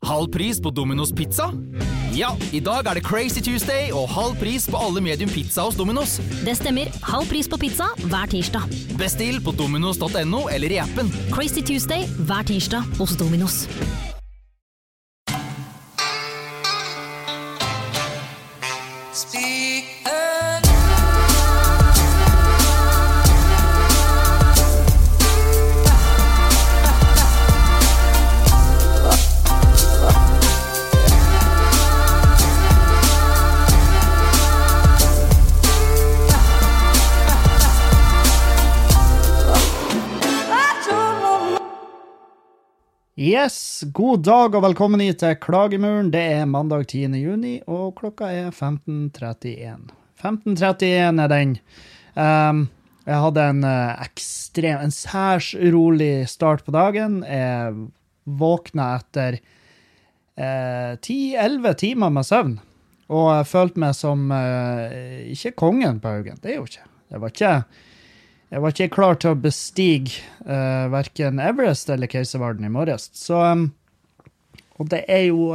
Halv pris på Domino's Pizza? Ja, i dag det Crazy Tuesday og halv pris på alle medium pizza hos Domino's. Det stemmer, halv pris på pizza hver tirsdag. Bestill på dominos.no eller i appen. Crazy Tuesday hver tirsdag hos Domino's. Yes, god dag og velkommen hit til Klagemuren. Det mandag 10. juni, og klokka 15:31. 15:31 den. Jeg hadde en særs rolig start på dagen. Jeg våkna etter 10-11 timer med søvn, og jeg følte meg som ikke kongen på Haugen. Det jo ikke. Jeg var ikke klar til å bestige hverken Everest eller Keiservarden i morges. Så, og det jo,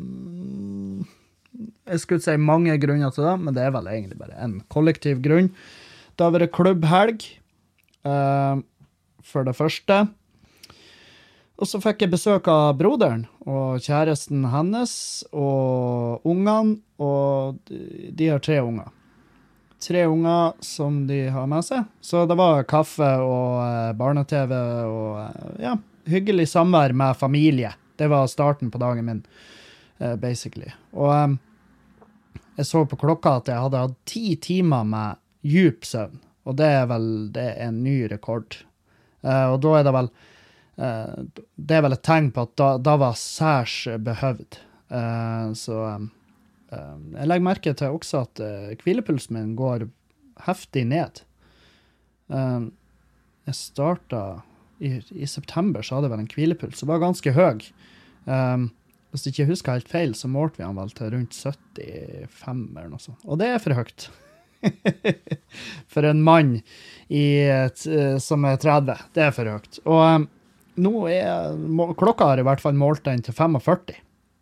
jeg skulle si mange grunner til det, men det vel egentlig bare en kollektiv grunn. Det har vært klubbhelg, for det første. Og så fikk jeg besøk av broderen og kjæresten hennes og ungene, og de har 3 unger. 3 unger som de har med seg. Så det var kaffe og barne-TV og ja, hyggelig samvær med familie. Det var starten på dagen min, basically. Og jeg så på klokka at jeg hadde hatt 10 timer med djup søvn. Og det en ny rekord. Og da det vel det vel et tegn på at da var særs behøvd. Så jeg legger merke til også at hvilepulsen min går heftig ned. Jeg startet i september, så hadde jeg vel en hvilepuls som var ganske høy. Hvis jeg ikke husker helt feil, så målte vi han vel til rundt 75 eller noe sånt. Og det for høyt. For en mann som 30. Det for høyt. Og nå klokka har i hvert fall målt den til 45.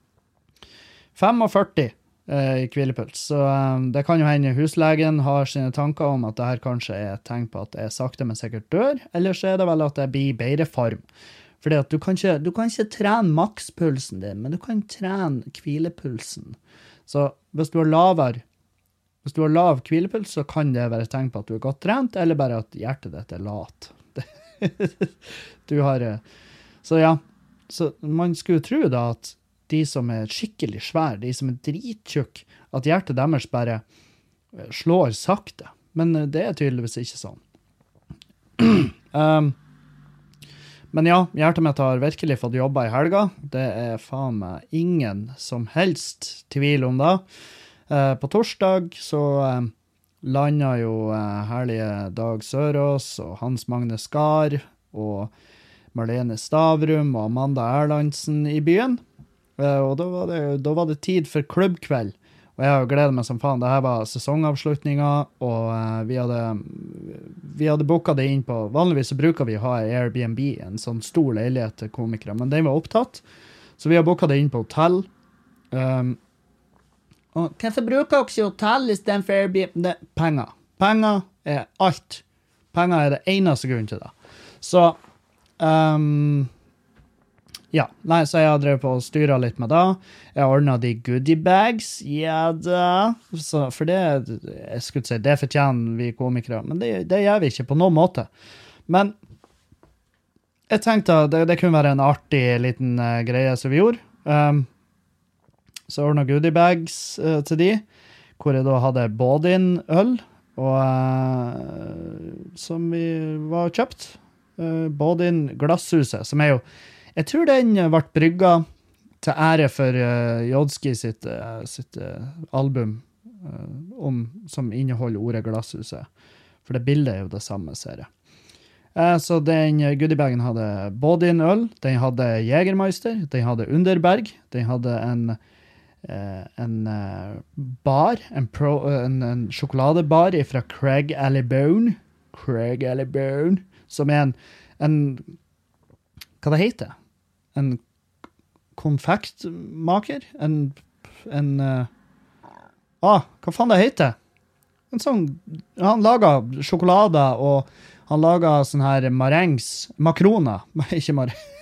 45 i hvilepuls. Så det kan jo hende huslegen har sine tanker om at det her kanskje et tegn på at jeg sakte, men sikkert dør, eller så det vel at jeg blir i bedre form. Fordi at du kan ikke trene makspulsen din, men du kan trene hvilepulsen. Så hvis du har lav hvilepuls, så kan det være et tegn på at du godt trent, eller bare at hjertet ditt lat. Så ja, så man skulle tro da at de som skikkelig svær, de som drittjukk, at hjertet deres bare slår sakte. Men det tydeligvis ikke sånn. Men ja, hjertet mitt har virkelig fått jobba i helga. Det faen meg ingen som helst tvil om det. På torsdag så landet jo herlige Dag Sørås og Hans Magne Skar og Marlene Stavrum og Amanda Erlandsen i byen. Og da var det tid for klubbkveld, og jeg har gledet meg som faen. Dette var sesongavslutninger, og vi hadde boket det inn på, vanligvis så bruker vi å ha Airbnb, en sånn stor leilighet til komikere, men den var opptatt, så vi har boket det inn på hotell. Og hvorfor bruker dere hotell i stedet for Airbnb? Penger alt. Penger det eneste grunn til det. Så ja, så jeg har drevet på og styret litt med det. Jeg ordnet de goodie bags. Ja da. Så for det, jeg skulle si, det fortjener vi komikere, men det gjør vi ikke på noen måte. Men jeg tenkte at det kunne være en artig liten greie som vi gjorde. Så ordnet goodie bags til de, hvor jeg da hadde Bodin-øl, og som vi var kjøpt. Bodin Glasshuset, som jo jeg tror den ble brygga til ære for Jodski sitt album som inneholder ordet Glasshuset. For det bildet jo det samme, ser jeg. Så den goodiebagen hadde Bodin øl, den hadde Jägermeister, den hadde Underberg, den hadde en bar, en sjokoladebar fra Craig Allibone, som en hva det heter? En konfektmaker. Hva faen det heter? En sånn, han lager sjokolader, og han lager sånn her marengs, makroner, ikke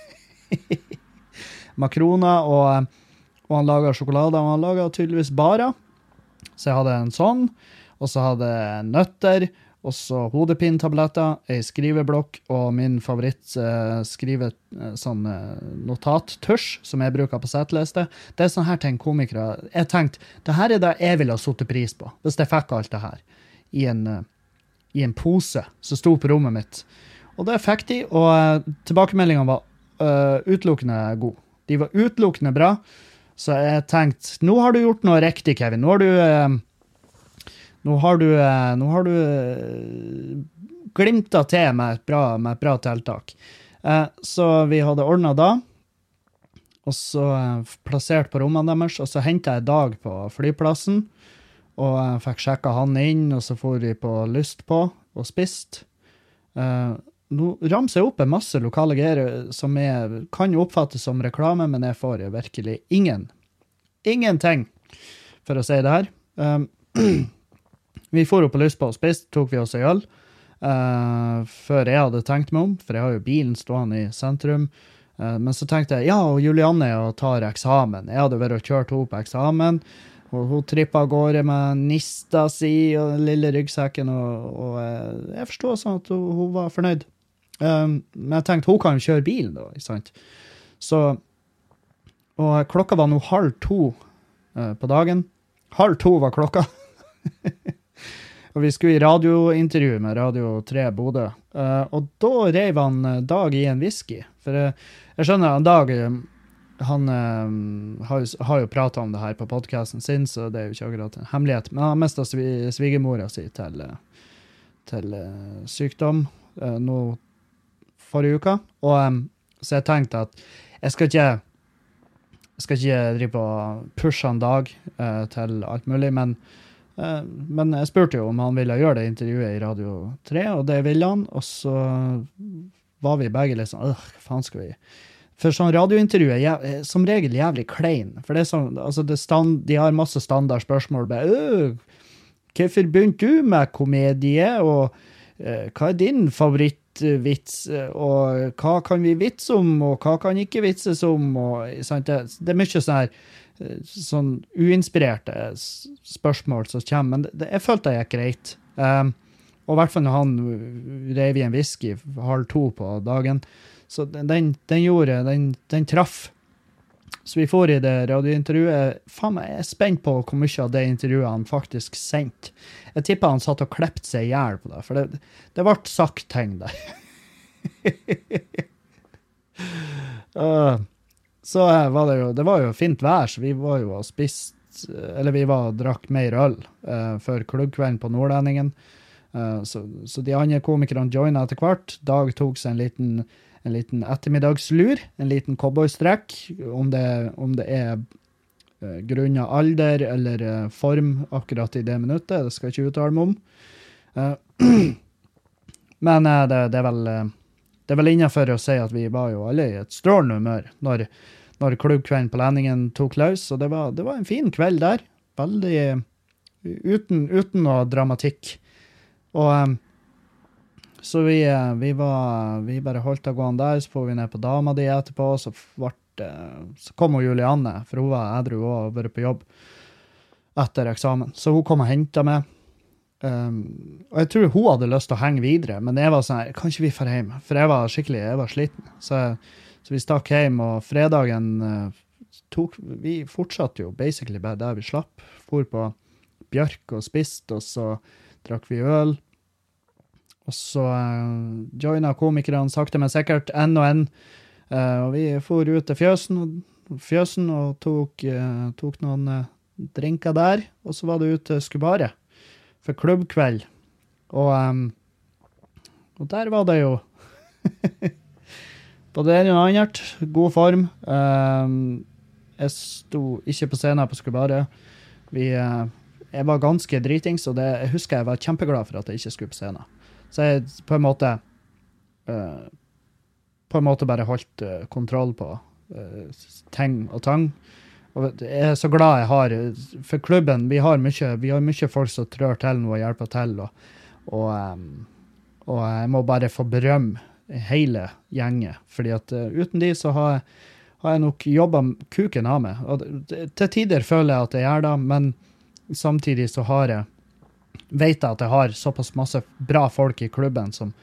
makroner, og han lager sjokolader, og han lager tydeligvis barer. Så jeg hadde en sånn, og så hadde jeg nøtter, og så hodepintabletter, en skriveblokk, og min favoritt sånn notattusj, som jeg bruker på settliste. Det sånn her ting komikere. Jeg tenkte, det her det jeg ville ha satt pris på, hvis jeg fikk alt det her i en pose som sto på rommet mitt. Og det fikk de, og tilbakemeldingen var utelukkende god. De var utelukkende bra, så jeg tenkte, nå har du gjort noe riktig, Kevin. Nå har du glimtet til med et bra tiltak. Så vi hadde ordnet da, og så plassert på rommene deres, og så hentet jeg Dag på flyplassen, og jeg fikk sjekket han inn, og så får vi på lyst på, og spist. Nå ramser jeg opp en masse lokale greier som kan jo oppfattes som reklame, men jeg får virkelig ingenting for å si det her. Vi får opp på lyst på og spist, tok vi oss en øl, før jeg hadde tenkt meg om, for jeg har jo bilen stående i sentrum. Men så tenkte jeg, og Julianne tar eksamen. Jeg hadde vært og kjørt henne på eksamen, og hun trippet av gårde med nista si og den lille ryggsekken, og jeg forstod sånn at hun var fornøyd. Men jeg tenkte, hun kan jo kjøre bilen da, ikke sant? Så, og klokka var nå 1:30 på dagen. 1:30 var klokka. Og vi skulle i radiointervju med Radio 3 Bodø. Og da rev han Dag i en whisky. For jeg skjønner, Dag, han har jo pratet om det her på podcasten sin, så det er jo ikke akkurat en hemmelighet. Men han mistet svigermora si til sykdom nå forrige uka. Og så jeg tenkte at jeg skal ikke drive og pushe en Dag til alt mulig, men jeg spurte jo om han ville gjøre det intervjuet i Radio 3, og det ville han, og så var vi begge litt sånn, hva faen skal vi? For sånn radiointervju er som regel jævlig klein, for det er sånn, altså de har masse standardspørsmål, hvorfor begynte du med komedie, og hva er din favorittvits, og hva kan vi vitse om, og hva kan ikke vitses om, og sant, det er mye sånn her, sånn uinspirerte spørsmål som kommer, men jeg følte det gikk greit. Og i hvert fall når han rev i en whisky 1:30 på dagen, så den traff. Så vi får i det radiointervjuet. Faen meg, jeg er spent på hvor mye av det intervjuet han faktisk sendte. Jeg tippet han satt og kleppte seg i hjel på det, for det ble sagt ting der. Så det var jo fint vær, så vi var jo og spist, eller vi var og drakk mer øl for klubbkvelden på Nordlendingen. Så de andre komikerne joinet etter hvert. Dag tok seg en liten ettermiddagslur, en liten cowboystrekk, om det er grunnet alder eller form akkurat i det minuttet, det skal jeg ikke uttale meg om. Men det er vel innenfor å si at vi var jo alle i et strålende humør når klubbkvelden på Lendingen tok løs, og det var en fin kveld der, veldig uten noe dramatikk. Og så vi bare holdt å gå an der, så får vi ned på dama di etterpå, så kom hun Julianne, for hun var edru og vært på jobb etter eksamen. Så hun kom og hentet meg. Og jeg tror hun hadde lyst til å henge videre, men jeg var sånn, kan ikke vi få hjem? For jeg var sliten. Så vi stakk hjem, og fredagen vi fortsatte jo basically bare der vi slapp. For på Bjørk og spist, og så drakk vi øl. Og så joinet komikerne sakte, men sikkert en og en. Og vi for ut til fjøsen og tok noen drinker der. Og så var det ut til Skubare for klubbkveld. Og der var det jo på det ene og annet. God form. Jeg sto ikke på scenen på Skubare. Jeg var ganske dritings, og jeg husker jeg var kjempeglad for at jeg ikke skulle på scenen. Så jeg på en måte bare holdt kontroll på ting og tang. Og jeg er så glad jeg har, for klubben, vi har mye folk som trør til nå og hjelper til, og jeg må bare få berømme hele gjengen, fordi at uten de så har jeg nok jobbet kuken av meg, og til tider føler jeg at jeg gjør det, men samtidig så vet jeg at jeg har såpass masse bra folk i klubben som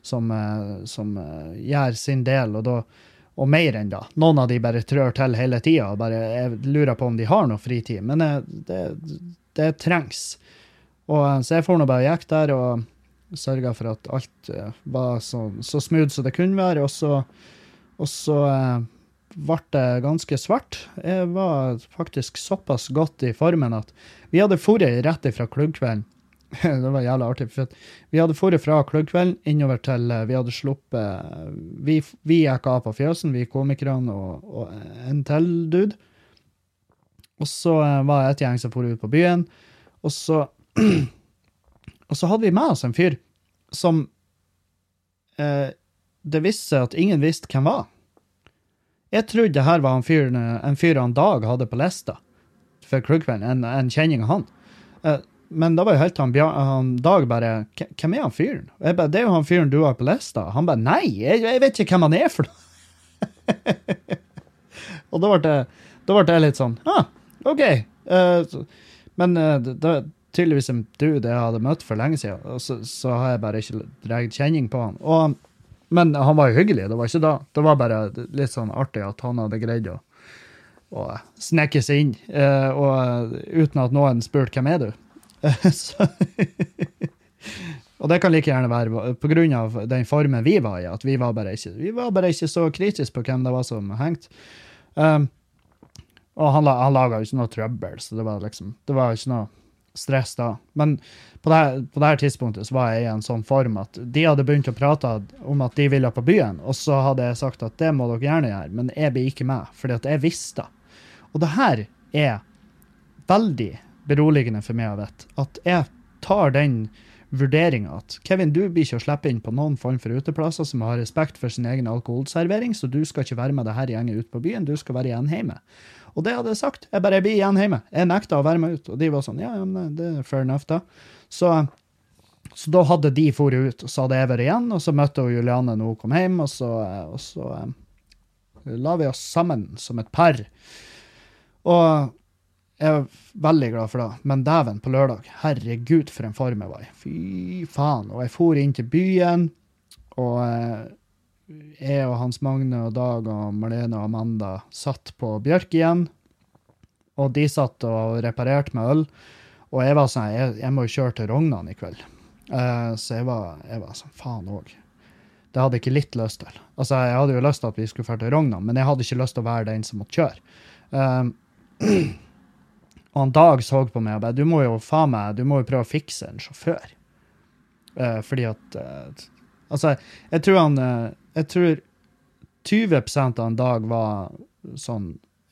gjør sin del, og mer enn da. Noen av de bare trør til hele tiden, og bare jeg lurer på om de har noe fritid, men det trengs. Så jeg får nå bare gikk der og sørget for at alt var så smooth som det kunne være, og så ble det ganske svart. Jeg var faktisk såpass godt i formen at vi hadde forret rett fra klubbkvelden. Det var jævlig artig, for vi hadde forret fra klubbkvelden innover til vi hadde sluppet, vi gikk av på fjøsen, vi komikerne og en til dude. Og så var et gjeng som forret ut på byen, og så hadde vi med oss en fyr som det viste at ingen visste hvem var. Jeg trodde det her var en fyr han Dag hadde på lista for klubbkvelden, en kjenning av han. Men da var jo helt han Dag bare, hvem han fyren? Jeg bare, det er jo han fyren du har på lista. Han bare, nei, jeg vet ikke hvem han er for noe. Og da ble det litt sånn, ok. Men det var tydeligvis en dude jeg hadde møtt for lenge siden, og så har jeg bare ikke dreget kjenning på han. Men han var jo hyggelig, det var ikke da. Det var bare litt sånn artig at han hadde greid å snekke seg inn, og uten at noen spurte hvem er du? Og det kan like gjerne være på grunn av den formen vi var i, at vi var bare ikke så kritisk på hvem det var som hengt. Og han laget jo ikke noe trøbbel, så det var ikke noe stress da. Men på det her tidspunktet så var jeg i en sånn form at de hadde begynt å prate om at de ville på byen, og så hadde jeg sagt at det må dere gjerne gjøre, men jeg blir ikke med, fordi at jeg visste. Og det her er veldig beroligende for meg å vite, at jeg tar den vurderingen at Kevin, du blir ikke å slippe inn på noen form for uteplasser som har respekt for sin egen alkoholservering, så du skal ikke være med det her gjengen ut på byen, du skal være igjen hjemme. Og det hadde jeg sagt, jeg blir igjen hjemme, jeg nekta å være med ut, og de var sånn, ja, men det er fair enough da. Så da hadde de foret ut, og så hadde jeg vært igjen, og så møtte Juliane når hun kom hjem, og så la vi oss sammen som et par. Og jeg er veldig glad for det, men dæven på lørdag, herregud for en form jeg var i. Fy faen, og jeg for inn til byen, og jeg og Hans Magne og Dag og Marlene og Amanda satt på Bjørk igjen, og de satt og reparerte med øl, og jeg var sånn, jeg må jo kjøre til Rognan i kveld. Så jeg var sånn, faen også. Det hadde jeg ikke litt lyst til. Altså, jeg hadde jo lyst til at vi skulle føre til Rognan, men jeg hadde ikke lyst til å være den som måtte kjøre. Og han Dag så på meg og bare, du må jo prøve å fikse en sjåfør. Fordi at, altså, jeg tror 20% av en Dag var sånn,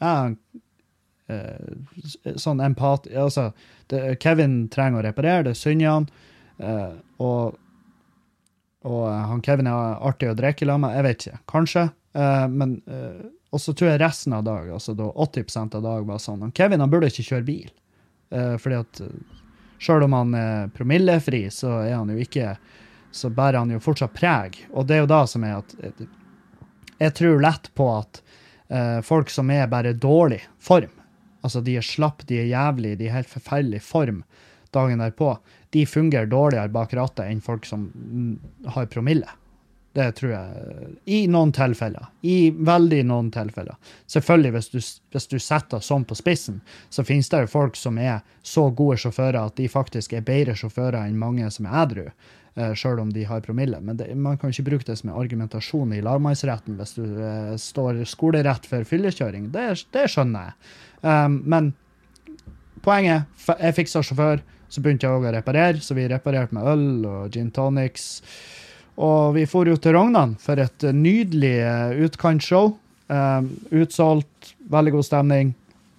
sånn empati, altså, Kevin trenger å reparere, det synger han, og han Kevin er artig å drikke sammen med, jeg vet ikke, kanskje, men og så tror jeg resten av dag, altså da 80% av dag var sånn, Kevin han burde ikke kjøre bil, fordi at selv om han er promillefri, så er han jo ikke, så bærer han jo fortsatt preg, og det er jo da som er at jeg tror lett på at folk som er bare dårlig form, altså de er slapp, de er jævlig, de er helt forferdelig form dagen derpå, de fungerer dårligere bak rattet enn folk som har promille. Det tror jeg, i noen tilfeller, i veldig noen tilfeller. Selvfølgelig, hvis du setter sånn på spissen, så finnes det jo folk som er så gode sjåfører at de faktisk er bedre sjåfører enn mange som er edru, selv om de har promille. Men man kan ikke bruke det som en argumentasjon i lagmannsretten hvis du står skolerett for fyllekjøring. Det skjønner jeg. Men poenget, jeg fikset sjåfør, så begynte jeg også å reparere, så vi reparerte med øl og gin tonics, og vi for jo til Rognan for et nydelig utkantshow. Utsolgt, veldig god stemning.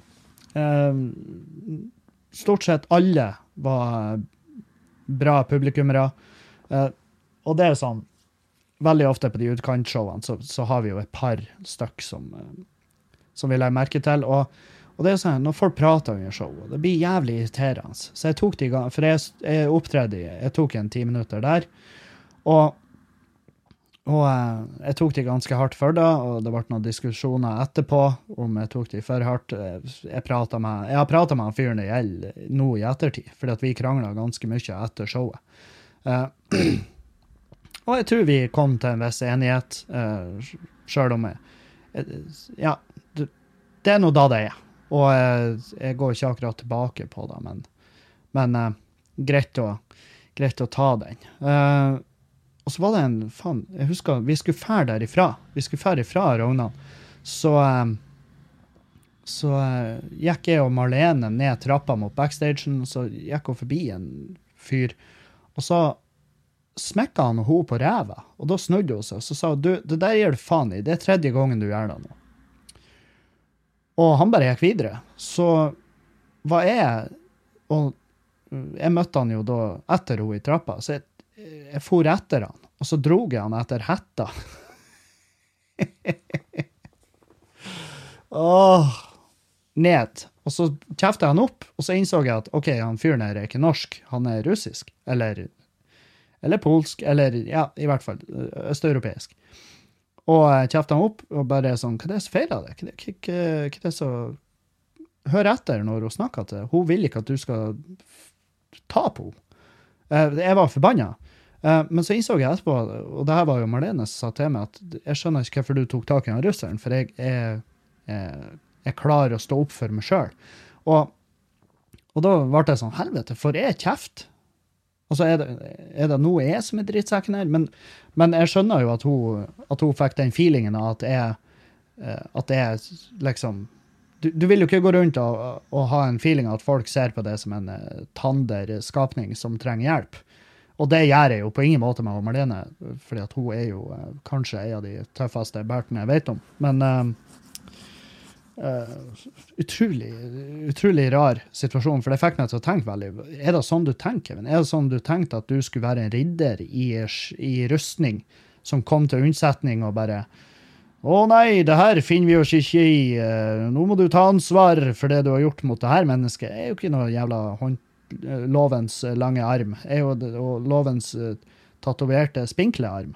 Stort sett alle var bra publikummere. Og det er sånn, veldig ofte på de utkantshowene så har vi jo et par stykk som som vi legger merke til, og det er sånn, når folk prater under show, det blir jævlig irriterende. Så jeg tok det i gang, for jeg opptredde, jeg tok en 10 minutter der, og jeg tok det ganske hardt for det, og det ble noen diskusjoner etterpå om jeg tok det for hardt. Jeg har pratet med han fyren det gjelder nå i ettertid, fordi at vi kranglet ganske mye etter showet. Og jeg tror vi kom til en viss enighet, selv om ja, det er noe da det er. Og jeg går ikke akkurat tilbake på det, men greit å ta den. Og så var det jeg husker, vi skulle fære derifra. Vi skulle fære ifra Rognan. Så gikk jeg og Marlene ned trappa mot backstagen, så gikk hun forbi en fyr, og så smekket han og hun på ræva, og da snudde hun seg, og så sa hun, du, det der gjør du faen i, det er 3. gangen du gjør det nå. Og han bare gikk videre. Så var og jeg møtte han jo da etter hun i trappa, så jeg for etter han, og så drog jeg han etter hetta. Ned. Og så kjeftet han opp, og så innså jeg at, ok, han fyren her er ikke norsk, han er russisk, eller polsk, eller ja, i hvert fall østeuropeisk. Og jeg kjeftet han opp, og bare sånn, hva er det som feiler det? Hva er det som... Hør etter når hun snakker til. Hun vil ikke at du skal ta på henne. Jeg var forbannet. Men så innså jeg etterpå, og det her var jo Marlene som sa til meg, at jeg skjønner ikke hvorfor du tok tak i han russeren, for jeg klarer å stå opp for meg selv. Og da var det sånn, helvete, for jeg kjeft. Og så er det noe jeg som er drittsekken her, men jeg skjønner jo at hun fikk den feelingen av at det er liksom, du vil jo ikke gå rundt og ha en feeling av at folk ser på det som en tander skapning som trenger hjelp. Og det gjør jeg jo på ingen måte med Marlene, fordi at hun er jo kanskje en av de tøffeste bertene jeg vet om. Men utrolig rar situasjon, for det fikk meg til å tenke veldig, er det sånn du tenker, Kevin? Er det sånn du tenkte at du skulle være en ridder i rustning som kom til unnsetning og bare, nei, det her finner vi oss ikke i, nå må du ta ansvar for det du har gjort mot det her mennesket. Jeg er jo ikke noe jævla lovens lange arm, jeg er jo lovens tatoverte spinkle arm.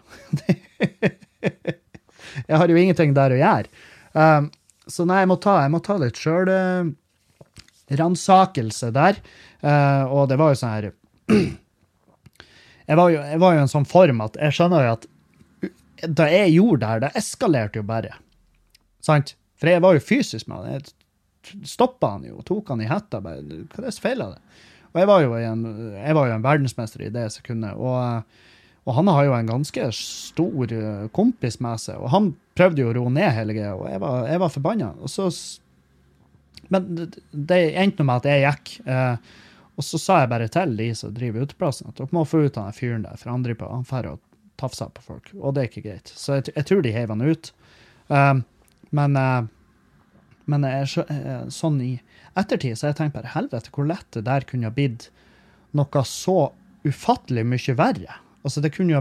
Jeg har jo ingenting der å gjøre. Så nei, jeg må ta litt selv ransakelse der. Og det var jo sånn her, jeg var jo i en sånn form at jeg skjønner jo at da jeg gjorde det her, det eskalerte jo bare. Sant? For jeg var jo fysisk med han. Jeg stoppet han jo, tok han i hetta, bare, hva er det som feilet det? Og jeg var jo en verdensmester i det sekundet, og han har jo en ganske stor kompis med seg, og han prøvde jo å roe ned hele greia, og jeg var forbannet. Og så, men det endte med at jeg gikk, og så sa jeg bare til de som driver uteplassen, at dere må få ut han fyren der, for han driver på, han fer og tafser på folk, og det er ikke greit. Så jeg tror de hev han ut. Men sånn i ettertid, så jeg tenkte bare, helvete, hvor lett det der kunne ha blitt noe så ufattelig mye verre. Altså, det kunne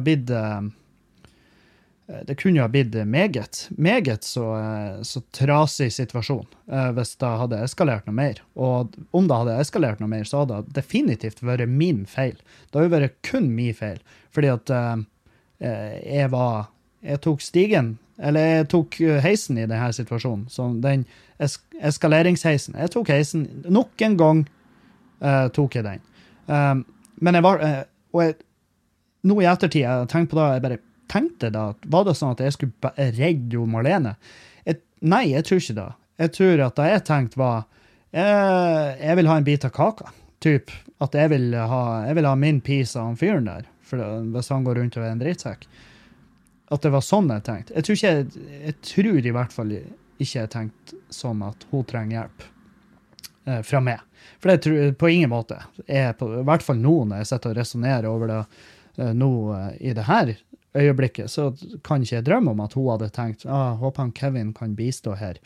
ha blitt meget så trasig situasjon hvis det hadde eskalert noe mer. Og om det hadde eskalert noe mer, så hadde det definitivt vært min feil. Det hadde vært kun min feil, fordi at jeg tok stigen, eller jeg tok heisen i denne situasjonen, så den eskaleringsheisen. Jeg tok heisen, nok en gang tok jeg den. Men jeg var, nå i ettertid, jeg tenkte på det, jeg bare tenkte da, var det sånn at jeg skulle redde jo Marlene? Nei, jeg tror ikke det. Jeg tror at det jeg tenkte var, jeg vil ha en bit av kaka, typ, at jeg vil ha min piece av han fyren der, for hvis han går rundt og er en drittsekk. At det var sånn jeg tenkte. Jeg tror i hvert fall ikke jeg tenkte sånn at hun trenger hjelp fra meg. For det tror jeg på ingen måte. I hvert fall nå når jeg sitter og resonerer over det nå i det her øyeblikket, så kan ikke jeg drømme om at hun hadde tenkt, håper han Kevin kan bistå her.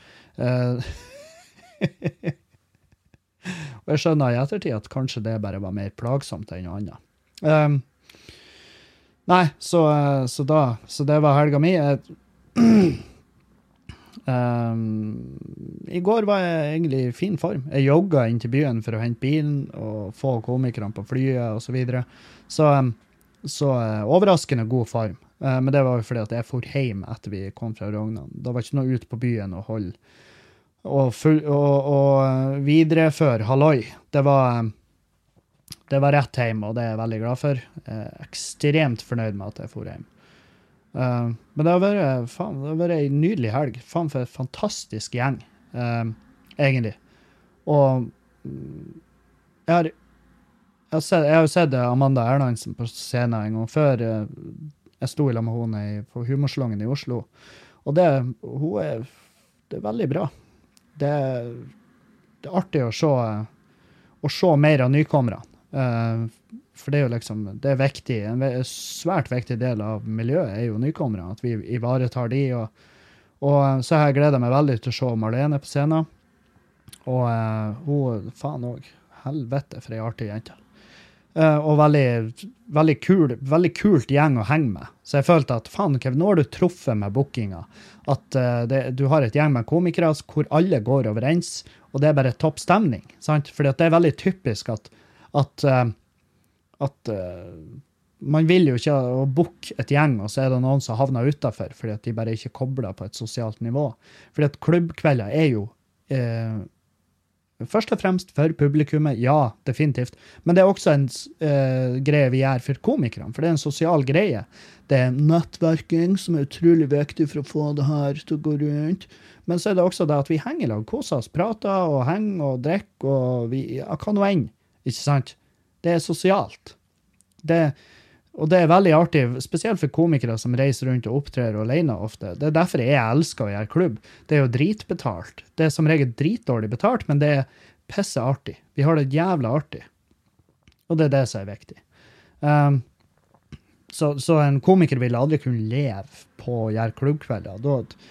Og jeg skjønner i ettertid at kanskje det bare var mer plagsomt enn noe annet. Nei, så det var helga mi. I går var jeg egentlig i fin form. Jeg jogget inn til byen for å hente bilen og få komikerne på flyet og så videre. Så overraskende god form. Men det var jo fordi at jeg for hjem etter vi kom fra Rognan. Da var ikke noe ut på byen å holde og videreføre halloi. Det var rett hjem, og det er jeg veldig glad for. Jeg er ekstremt fornøyd med at jeg for hjem. Men det har vært en nydelig helg. Faen for et fantastisk gjeng, egentlig. Og jeg har jo sett Amanda Erlandsen på scenen en gang før. Jeg sto i lag med henne på Humorsalongen i Oslo. Og det er veldig bra. Det er artig å se mer av nykommerne. For det er jo liksom, det er viktig, en svært viktig del av miljøet er jo nykommere, at vi ivaretar de, og så har jeg gledet meg veldig til å se Marlene på scenen, og hun, faen også, helvete for en artig jente. Og veldig kult gjeng å henge med. Så jeg følte at, faen Kevin, nå har du truffet med bookinga, at du har et gjeng med komikere hvor alle går overens, og det er bare topp stemning, sant? Fordi at det er veldig typisk at man vil jo ikke booke et gjeng, og så er det noen som havner utenfor, fordi at de bare ikke kobler på et sosialt nivå. Fordi at klubbkvelder er jo først og fremst for publikummet, ja, definitivt. Men det er også en greie vi gjør for komikerne, for det er en sosial greie. Det er nettverking som er utrolig viktig for å få det her til å gå rundt. Men så er det også det at vi henger i lag, koser oss, prater og henger og drikker, og hva nå enn, ikke sant? Det er sosialt. Og det er veldig artig, spesielt for komikere som reiser rundt og opptrer alene ofte. Det er derfor jeg elsker å gjøre klubb. Det er jo dritbetalt. Det er som regel dritdårlig betalt, men det er pisseartig. Vi har det jævla artig. Og det er det som er viktig. Så en komiker vil aldri kunne leve på å gjøre klubbkvelder.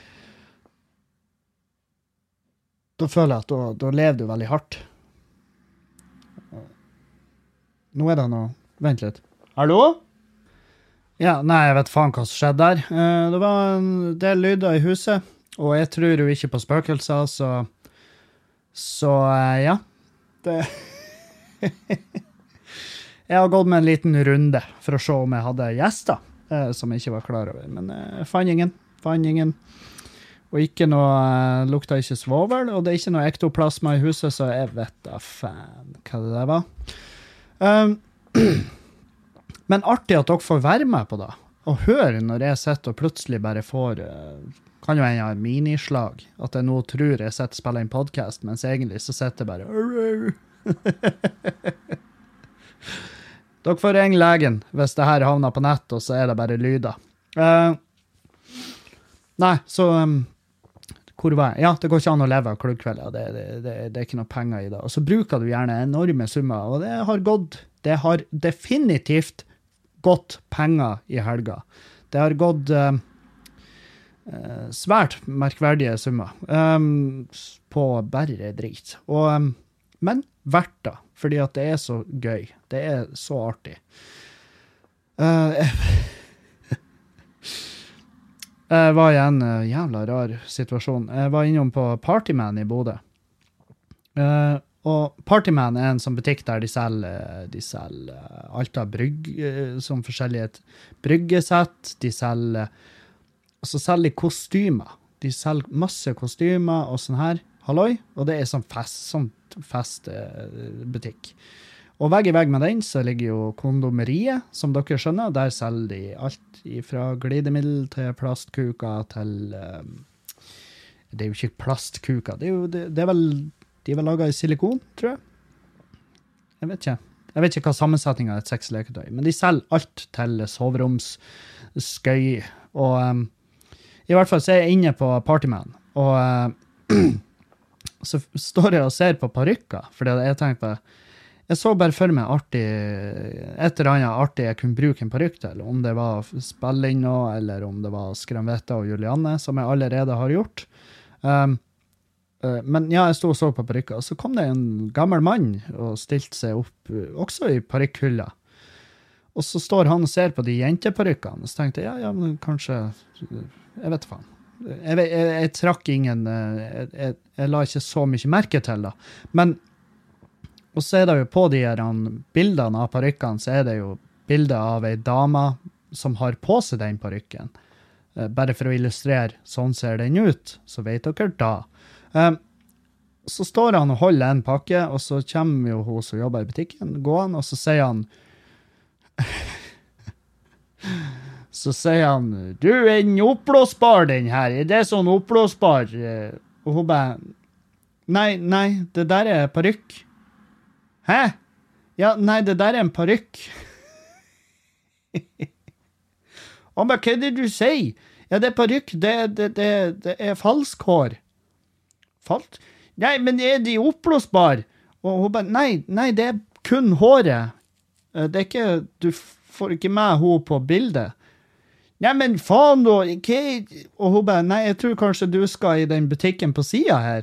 Da føler jeg at da lever du veldig hardt. Nå er det noe. Vent litt. Hallo? Ja, nei, jeg vet faen hva som skjedde der. Det var en del lyder i huset, og jeg tror jo ikke på spøkelser, så ja. Jeg har gått med en liten runde for å se om jeg hadde gjester, som jeg ikke var klar over, men jeg fant ingen. Og ikke noe, lukta ikke svovel, og det er ikke noe ektoplasma i huset, så jeg vet da faen hva det der var. Men artig at dere får være med på det, og høre når jeg sitter og plutselig bare får, kan jo en ha minislag, at jeg nå tror jeg sitter og spiller en podcast, mens egentlig så sitter jeg bare Dere får ringe legen hvis det her havner på nett, og så er det bare lyder. Nei, så hvor var jeg? Ja, det går ikke an å leve av klubbkvelder, det er ikke noe penger i det. Og så bruker du gjerne enorme summer, og det har definitivt gått penger i helga. Det har gått svært merkverdige summer på bare drit. Men verdt da, fordi at det er så gøy. Det er så artig. Jeg var i en jævla rar situasjon. Jeg var innom på Partyman i Bodø. Og Partyman er en sånn butikk der de selger alt av som forskjellige bryggesett. De selger kostymer. De selger masse kostymer og sånn her. Halloi. Og det er sånn festbutikk. Og vegg i vegg med den så ligger jo kondomeriet, som dere skjønner. Der selger de alt fra glidemiddel til plastkuker til... det er jo ikke plastkuker. Det er vel... De er vel laget i silikon, tror jeg. Jeg vet ikke hva sammensetningen av et sexleketøy, men de selger alt til soveromsskøy. Og i hvert fall så er jeg inne på Partyman. Og så står jeg og ser på parykker, fordi jeg tenkte på... Jeg så bare for meg et eller annet artig jeg kunne bruke en parykk til, om det var Spellinno, eller om det var Skramvetta og Julianne, som jeg allerede har gjort. Men ja, jeg stod og så på parykker, og så kom det en gammel mann og stilte seg opp, også i parykkhylla. Og så står han og ser på de jenteparykkene, og så tenkte jeg, ja, men kanskje, jeg vet faen. Jeg trakk ingen, jeg la ikke så mye merke til det. Men, og så det jo på de her bildene av parykkene, så det jo bilder av en dame som har på seg den parykken. Bare for å illustrere, sånn ser den ut, så vet dere da. Så står han og holder en pakke, og så kommer jo hun som jobber i butikken, går han, og så sier han, du en oppblåsbar den her, det sånn oppblåsbar? Og hun bare, nei, det der parykk. Hæ? Ja, nei, det der en parykk. Han bare, hva det du sier? Ja, det parykk, det falsk hår. Falsk? Nei, men de oppblåsbar? Og hun bare, nei, det kun håret. Det ikke, du får ikke med hun på bildet. Nei, men faen da, ikke... Og hun bare, nei, jeg tror kanskje du skal i den butikken på siden her.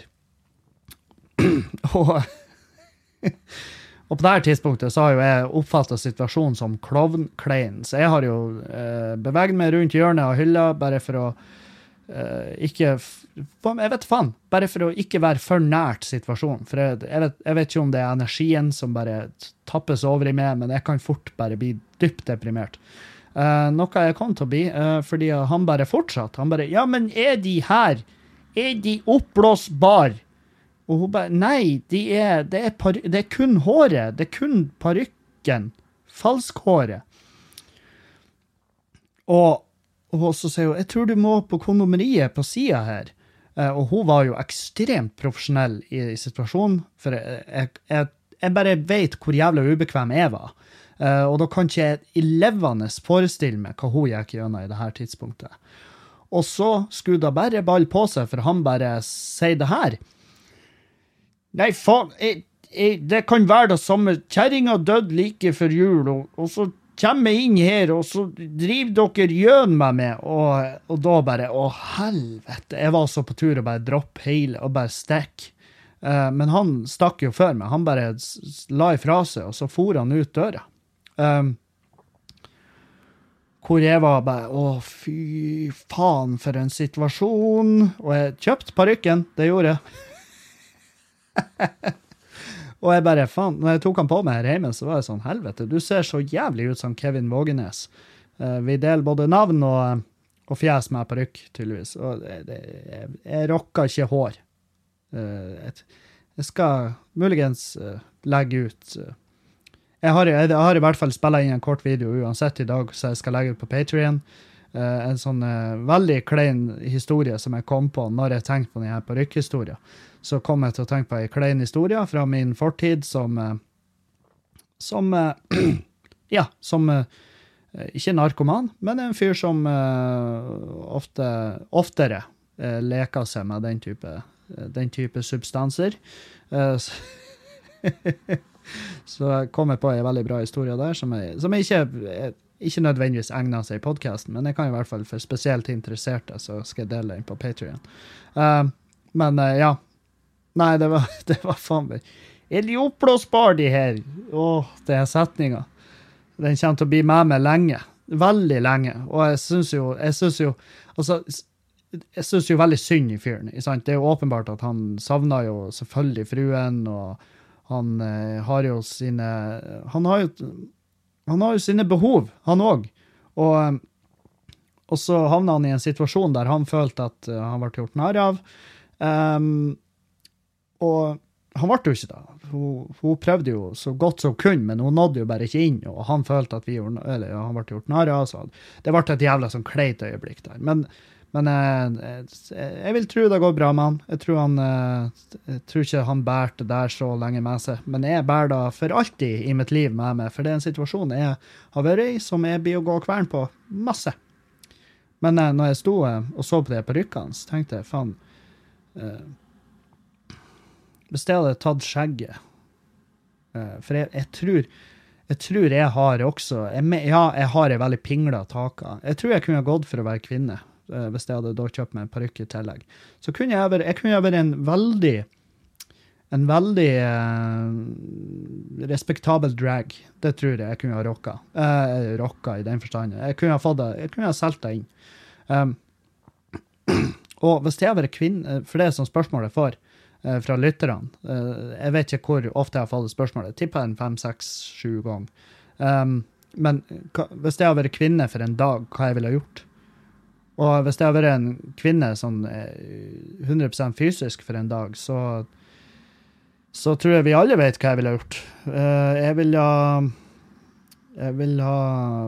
Og på det her tidspunktet så har jo jeg oppfattet situasjonen som klovnklein, så jeg har jo beveget meg rundt hjørnet av hylla, bare for å ikke... Jeg vet faen, bare for å ikke være for nært situasjonen, for jeg vet ikke om det energien som bare tappes over i meg, men jeg kan fort bare bli dypt deprimert. Noe jeg kom til å bli, fordi han bare fortsatt. Han bare, ja, men de her? De oppblåsbar? Og hun bare, nei, det er kun håret. Det kun parykken. Falskhåret. Og så sier hun, jeg tror du må på kondomeriet på siden her. Og hun var jo ekstremt profesjonell i situasjonen, for jeg bare vet hvor jævla ubekvem jeg var. Og da kan ikke jeg i levende forestille meg hva hun gikk gjennom i det her tidspunktet. Og så skulle da bare ball på seg, for han bare sier det her. Nei, faen, det kan være det samme. Kjerringa døde like før jul, og så kommer jeg inn her, og så driver dere gjøn med meg, og da bare, helvete, jeg var så på tur å bare droppe hele, og bare stekk. Men han stakk jo før meg, han bare la ifra seg, og så for han ut døra. Hvor jeg var bare, fy faen for en situasjon, og jeg kjøpte parykken, det gjorde jeg. Og jeg bare, faen, når jeg tok han på meg her hjemme, så var jeg sånn, helvete, du ser så jævlig ut som Kevin Vågenes. Vi deler både navn og fjes med parykk, tydeligvis, og jeg rocker ikke hår. Jeg skal muligens legge ut... Jeg har i hvert fall spillet inn en kort video uansett i dag, så jeg skal legge ut på Patreon. En sånn veldig klein historie som jeg kom på når jeg tenkte på denne parykkhistorien. Så kom jeg til å tenke på en klein historie fra min fortid som ikke narkoman, men en fyr som oftere leker seg med den type substanser. Så jeg kommer på en veldig bra historie der, som ikke nødvendigvis egner seg i podcasten, men jeg kan i hvert fall for spesielt interesserte, så skal jeg dele den på Patreon. Men ja, nei, det var faen meg. De oppblåsbar de her? Det er setningen. Den kommer til å bli med meg lenge. Veldig lenge. Og jeg synes jo veldig synd i fyren. Det er jo åpenbart at han savner jo selvfølgelig fruen, og han har jo sine behov, han også. Og så havner han i en situasjon der han følte at han ble gjort nær av. Og han ble jo ikke da. Hun prøvde jo så godt som kun, men hun nådde jo bare ikke inn, og han følte at han ble gjort nær av. Så det ble et jævla sånn kleit øyeblikk der. Men jeg vil tro det går bra med han. Jeg tror ikke han bærer det der så lenge med seg. Men jeg bærer det for alltid i mitt liv med meg, for det er en situasjon jeg har vært i, som jeg blir å gå kvern på masse. Men når jeg sto og så på de parykkene, så tenkte jeg, faen, hvis jeg hadde tatt skjegget, for jeg tror jeg har også, jeg har en veldig pinglet taka. Jeg tror jeg kunne gått for å være kvinne, hvis jeg hadde da kjøpt meg en parykk i tillegg. Så kunne jeg være en veldig respektabel drag. Det tror jeg kunne ha rocka i den forstanden. Jeg kunne ha solgt det inn. Og hvis jeg har vært kvinne, for det er sånn spørsmål jeg får fra lytterne, jeg vet ikke hvor ofte jeg har fått spørsmålet, jeg tipper en 5, 6, 7 ganger. Men hvis jeg har vært kvinne for en dag, hva jeg ville ha gjort? Og hvis jeg har vært en kvinne sånn 100% fysisk for en dag, så tror jeg vi alle vet hva jeg ville ha gjort. Jeg vil ha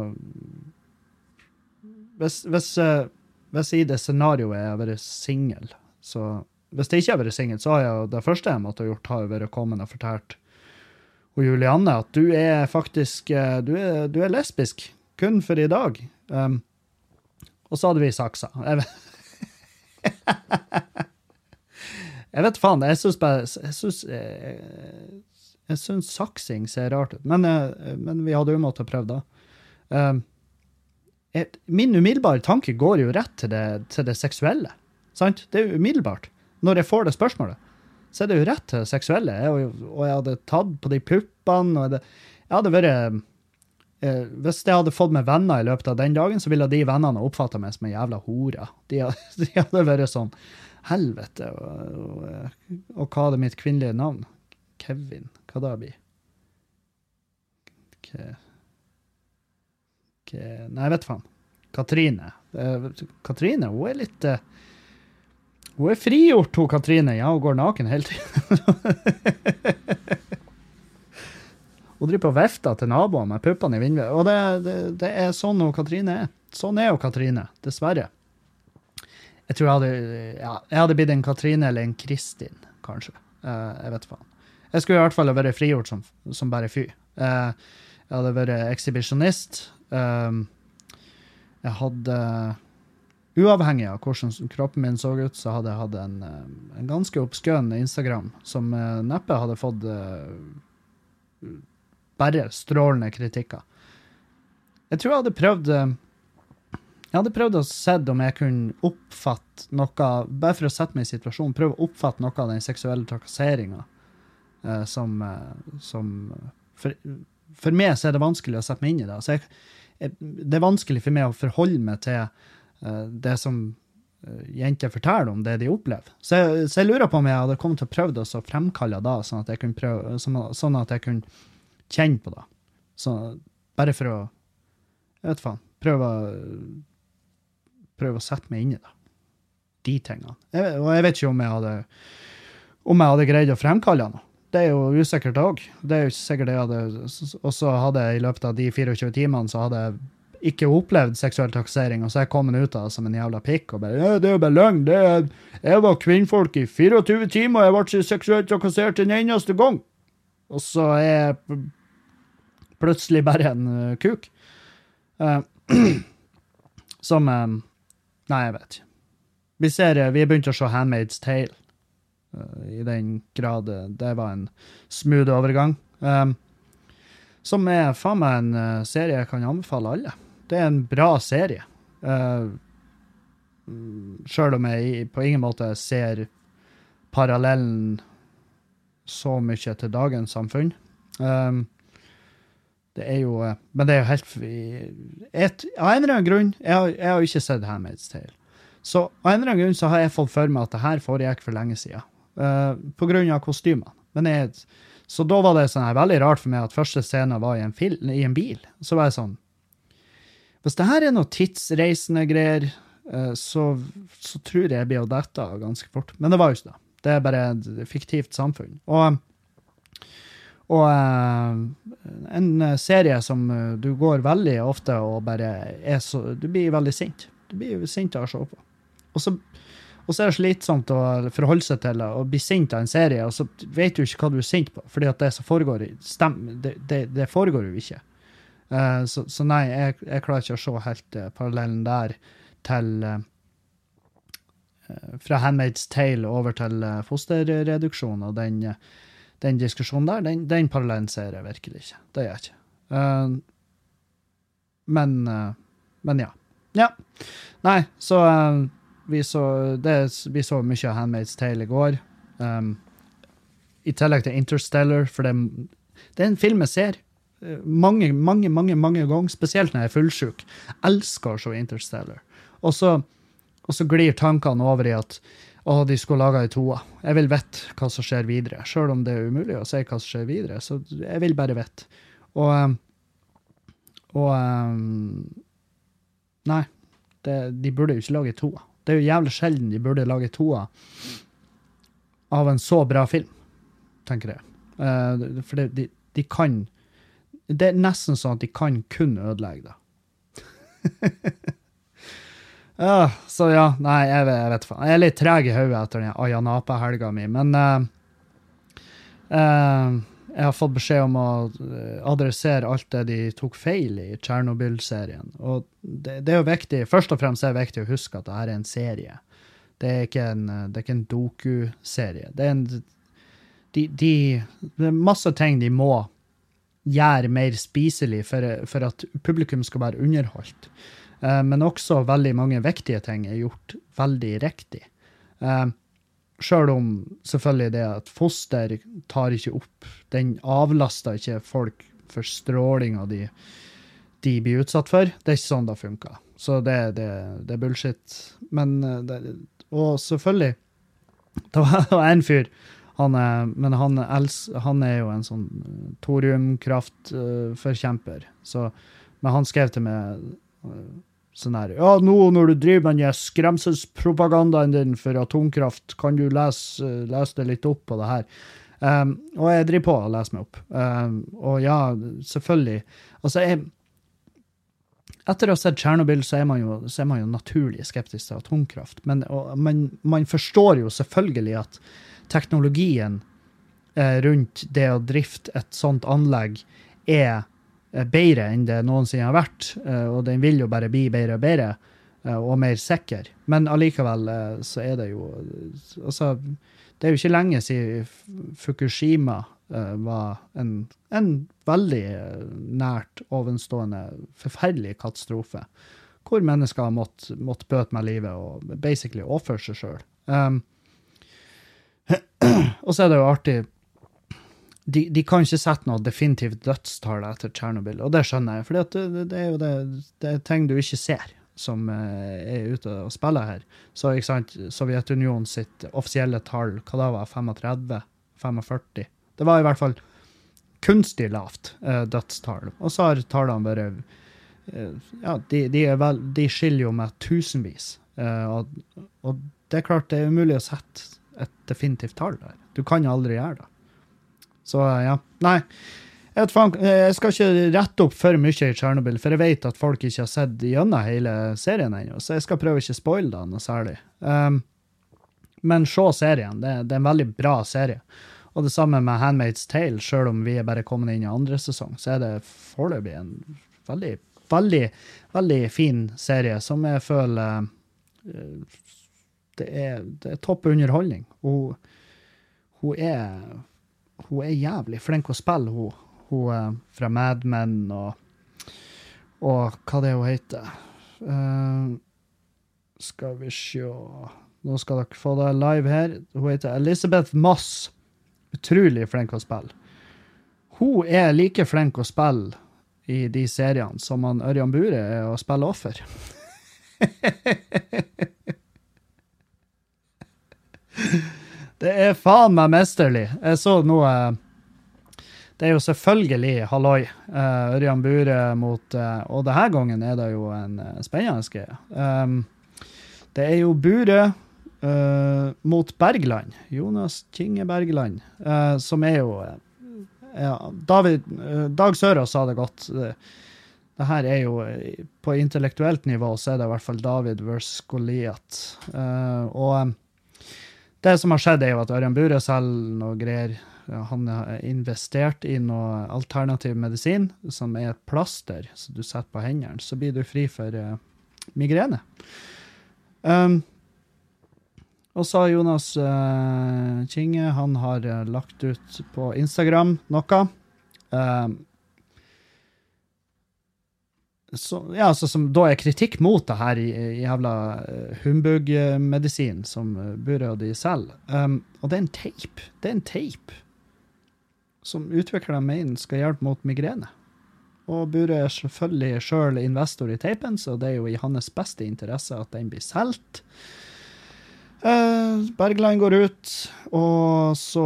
hvis i det scenarioet jeg har vært single, så hvis jeg ikke har vært single, så har jeg det første jeg måtte ha gjort, har vært kommet og fortalt og Julianne at du er faktisk, du er lesbisk, kun for i dag. Og så hadde vi saksa. Jeg vet faen, jeg synes saksing ser rart ut, men vi hadde jo måttet prøve da. Min umiddelbare tanke går jo rett til det seksuelle, sant? Det er jo umiddelbart. Når jeg får det spørsmålet, så er det jo rett til det seksuelle, og jeg hadde tatt på de puppene, og jeg hadde vært, hvis jeg hadde fått med venner i løpet av den dagen, så ville de vennene oppfattet meg som en jævla hora. De hadde vært sånn, helvete, og hva er det mitt kvinnelige navn? Kevin, hva da blir? Nei, jeg vet faen. Katrine, hun er litt... Hun er frigjort, hun Katrine. Ja, hun går naken hele tiden. Hun driver på vefta til naboen med puppene i vindveien. Og det er sånn hun Katrine er. Sånn er hun Katrine, dessverre. Jeg tror jeg hadde blitt en Katrine eller en Kristin, kanskje. Jeg vet faen. Jeg skulle i hvert fall være frigjort som bare fy. Jeg hadde vært ekshibisjonist. Jeg hadde... Uavhengig av hvordan kroppen min så ut, så hadde jeg hatt en ganske oppskøn Instagram, som neppe hadde fått bare strålende kritikker. Jeg tror jeg hadde prøvd å se om jeg kunne oppfatte noe, bare for å sette meg i situasjonen, prøve å oppfatte noe av den seksuelle trakasseringen, som for meg så er det vanskelig å sette meg inn i det. Altså det er vanskelig for meg å forholde meg til det som jenter forteller om det de opplever. Så jeg lurer på om jeg hadde kommet til å prøve det og så fremkalle da, sånn at jeg kunne kjenne på det. Så bare for å, jeg vet faen, prøve å sette meg inn i det. De tingene. Og jeg vet ikke om jeg hadde greid å fremkalle noe. Det er jo usikkert også. Det er jo ikke sikkert jeg hadde, og så hadde jeg i løpet av de 24 timene, så hadde jeg ikke opplevd seksuell trakassering, og så er jeg kommet ut av det som en jævla pikk, og bare, det er jo bare løgn, jeg var kvinnfolk i 24 timer, og jeg ble ikke seksuelt trakassert en eneste gang. Og så er jeg plutselig bare en kuk. Nei, jeg vet ikke. Vi begynte å se Handmaid's Tale, i den grad det var en smooth overgang. Som er faen meg en serie jeg kan anbefale alle. Det er en bra serie. Selv om jeg på ingen måte ser parallellen så mye til dagens samfunn. Det er jo, men det er jo helt... Av en eller annen grunn, jeg har jo ikke sett Handmaid's Tale. Så av en eller annen grunn så har jeg fått for meg at det her foregikk for lenge siden. På grunn av kostymene. Så da var det sånn her, veldig rart for meg at første scene var i en bil. Så var jeg sånn, hvis det her er noe tidsreisende greier, så tror jeg blir dette ganske fort. Men det var jo ikke det. Det er bare et fiktivt samfunn. Og en serie som du går veldig ofte og bare du blir veldig sint. Du blir sint av å se på. Og så er det slitsomt å forholde seg til å bli sint av en serie, og så vet du ikke hva du er sint på, fordi at det som foregår det foregår jo ikke. Så nei, jeg klarer ikke å se helt parallellen der til fra Handmaid's Tale over til fosterreduksjon, og den diskusjonen der, den parallellen ser jeg virkelig ikke. Det gjør jeg ikke. Men ja. Ja. Nei, så vi så mye av Handmaid's Tale i går. I tillegg til Interstellar, for det er en film jeg ser mange ganger, spesielt når jeg er fullsjuk. Elsker å se Interstellar. Og Og så glir tankene over i at de skulle lage en toa. Jeg vil vite hva som skjer videre. Selv om det er umulig å si hva som skjer videre, så jeg vil bare vite. Nei, de burde jo ikke lage toa. Det er jo jævlig sjelden de burde lage toa av en så bra film, tenker jeg. For de kan... Det er nesten sånn at de kan kun ødelegge det. Så ja, nei, jeg vet faen. Jeg er litt treg i hodet etter den Ayanapa-helga mi, men jeg har fått beskjed om å adressere alt det de tok feil i Chernobyl-serien. Og det er jo viktig, først og fremst er det viktig å huske at det her er en serie. Det er ikke en doku-serie. Det er masse ting de må gjøre mer spiselig for at publikum skal være underholdt. Men også veldig mange viktige ting er gjort veldig riktig. Selv om selvfølgelig det at foster tar ikke opp, den avlaster ikke folk for stråling og de blir utsatt for. Det er ikke sånn det funker. Så det er bullshit. Men og selvfølgelig, det var en fyr, han er jo en sånn thoriumkraftforkjemper. Men han skrev til meg sånn her, ja, nå når du driver med den skremselspropagandaen din for atomkraft, kan du lese det litt opp på det her. Og jeg driver på å lese meg opp. Og ja, selvfølgelig. Altså, etter å ha sett Chernobyl, så er man jo naturlig skeptisk til atomkraft. Men man forstår jo selvfølgelig at teknologien rundt det å drifte et sånt anlegg er bedre enn det noensinne har vært, og den vil jo bare bli bedre og bedre, og mer sikker. Men allikevel så er det jo, altså, det er jo ikke lenge siden Fukushima var en veldig nært ovenstående, forferdelig katastrofe, hvor mennesker måtte bøte med livet og basically offer seg selv. Og så er det jo artig, de kan ikke sette noe definitivt dødstall etter Chernobyl, og det skjønner jeg, for det er jo det er ting du ikke ser som er ute og spiller her. Så ikke sant, Sovjetunionen sitt offisielle tall, hva da var, 35, 45? Det var i hvert fall kunstig lavt dødstall, og så har tallene bare, ja, de skiller jo med tusenvis, og det er klart det er umulig å sette et definitivt tall der. Du kan jo aldri gjøre det. Så ja, nei, jeg skal ikke rette opp for mye i Chernobyl, for jeg vet at folk ikke har sett gjennom hele serien ennå, så jeg skal prøve ikke spoile det noe særlig. Men se serien, det er en veldig bra serie. Og det samme med Handmaid's Tale, selv om vi er bare kommet inn i andre sesong, så er det foreløpig en veldig, veldig, veldig fin serie, som jeg føler det er topp underholdning. Hun er jævlig flink å spille, hun fra Mad Men, og hva det hun heter. Skal vi se, nå skal dere få det live her. Hun heter Elisabeth Moss, utrolig flink å spille. Hun er like flink å spille i de seriene som han Ørjan Bure er å spille offer. Det er faen meg mesterlig. Jeg så noe, det er jo selvfølgelig halloi, Ørjan Bure mot, og denne gangen er det jo en spennende greie. Det er jo Bure mot Bergland, Jonas Kinge Bergland, som er jo, ja, Dag Sørås sa det godt, det her er jo, på intellektuelt nivå, så er det i hvert fall David versus Goliath, og det som har skjedd er jo at Ørjan Bure selv noe greier, han har investert i noe alternativ medisin, som er et plaster, så du setter på hendene, så blir du fri for migrene. Og så Jonas Kinge, han har lagt ut på Instagram noe. Som da er kritikk mot det her i jævla humbug-medisin som Bure og de selv. Og det er en teip. Det er en teip som utviklerne mener skal hjelpe mot migrene. og Bure er selvfølgelig selv investor i teipen, så det er jo i hans beste interesse at den blir solgt. Bergland går ut, og så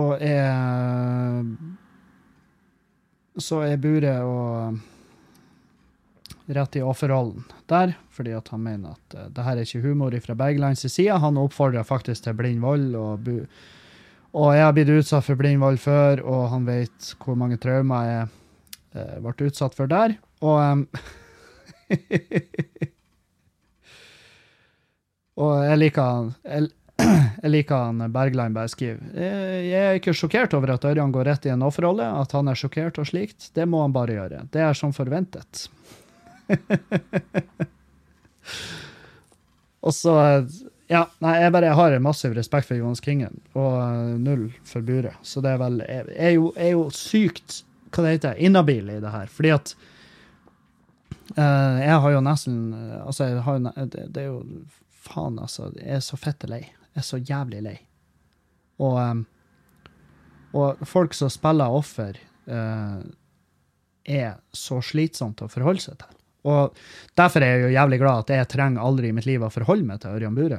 er Bure og rett i offerrollen der, fordi at han mener at det her er ikke humor fra Berglands side. Han oppfordrer faktisk til blind vold, og jeg har blitt utsatt for blind vold før, og han vet hvor mange traumer jeg ble utsatt for der. Og og jeg liker han Bergland bare skriver. Jeg er ikke sjokkert over at Ørjan går rett i en offerrolle, at han er sjokkert og slikt. Det må han bare gjøre. Det er som forventet. Og så ja, nei, jeg har en massiv respekt for Jonas Kringen og null for Bure, så det er vel jeg er jo sykt, hva det heter, inhabil i det her, fordi at jeg har jo nesten altså det er jo faen altså, jeg er så fette lei, jeg er så jævlig lei, og folk som spiller offer er så slitsomt å forholde seg til. Og derfor er jeg jo jævlig glad at jeg trenger aldri i mitt liv å forholde meg til Ørjan Bure.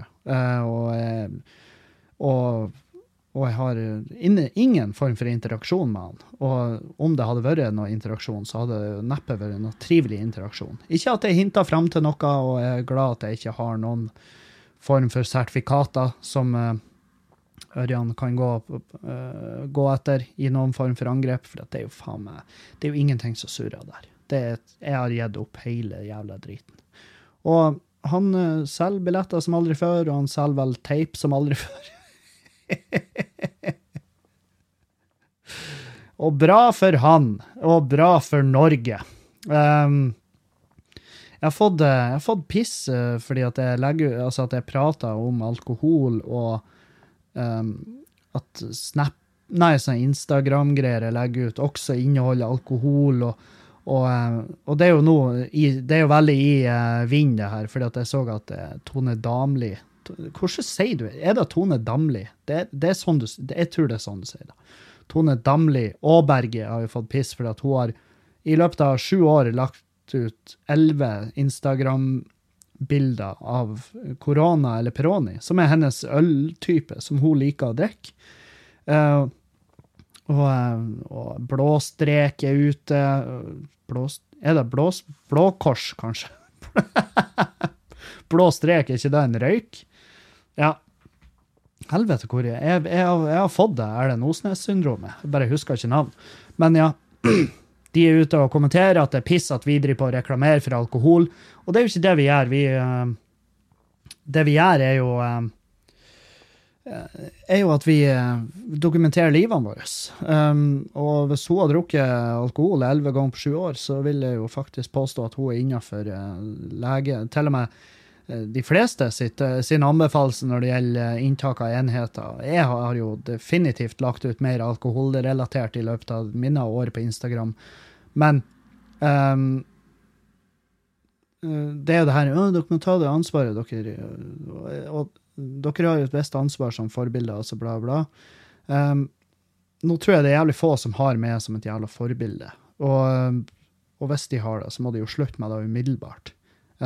Og jeg har ingen form for interaksjon med han. Og om det hadde vært noe interaksjon, så hadde det neppe vært noe trivelig interaksjon. Ikke at jeg hinter frem til noe, og jeg er glad at jeg ikke har noen form for sertifikater som Ørjan kan gå etter i noen form for angrep, for det er jo faen meg, det er jo ingenting som surrer der. Jeg har gitt opp hele jævla driten. Og han selger billetter som aldri før, og han selger vel teip som aldri før. Og bra for han, og bra for Norge. Jeg har fått piss fordi at at jeg prater om alkohol, og at sånn Instagram-greier jeg legger ut også inneholder alkohol, og det er jo det er jo veldig i vind det her, fordi at jeg så at Tone Damli, hvordan sier du? Er det Tone Damli? Det er sånn jeg tror det er sånn du sier det. Tone Damli Aaberge har jo fått piss, fordi at hun har i løpet av 7 år lagt ut 11 Instagram-bilder av Corona eller Peroni, som er hennes øltype, som hun liker å drikke. Og blåstrek er ute. Er det blåkors, kanskje? Blåstrek, er ikke det en røyk? Ja. Helvete, hvor jeg har fått det, er det Osnes-syndromet? Jeg bare husker ikke navn. Men ja, de er ute og kommenterer at det er piss at vi driver på å reklamere for alkohol, og det er jo ikke det vi gjør. Det vi gjør er jo at vi dokumenterer livene våre. Og hvis hun har drukket alkohol 11 ganger på 7 år, så vil jeg jo faktisk påstå at hun er innenfor lege. Til og med de fleste sin anbefalelse når det gjelder inntak av enheter. Jeg har jo definitivt lagt ut mer alkoholrelatert i løpet av mine år på Instagram. Men det er jo det her, dere må ta det ansvaret, dere. Og dere har jo et visst ansvar som forbilder, altså bla bla. Nå tror jeg det er jævlig få som har meg som et jævla forbilde. Og hvis de har det, så må de jo slutte med det umiddelbart.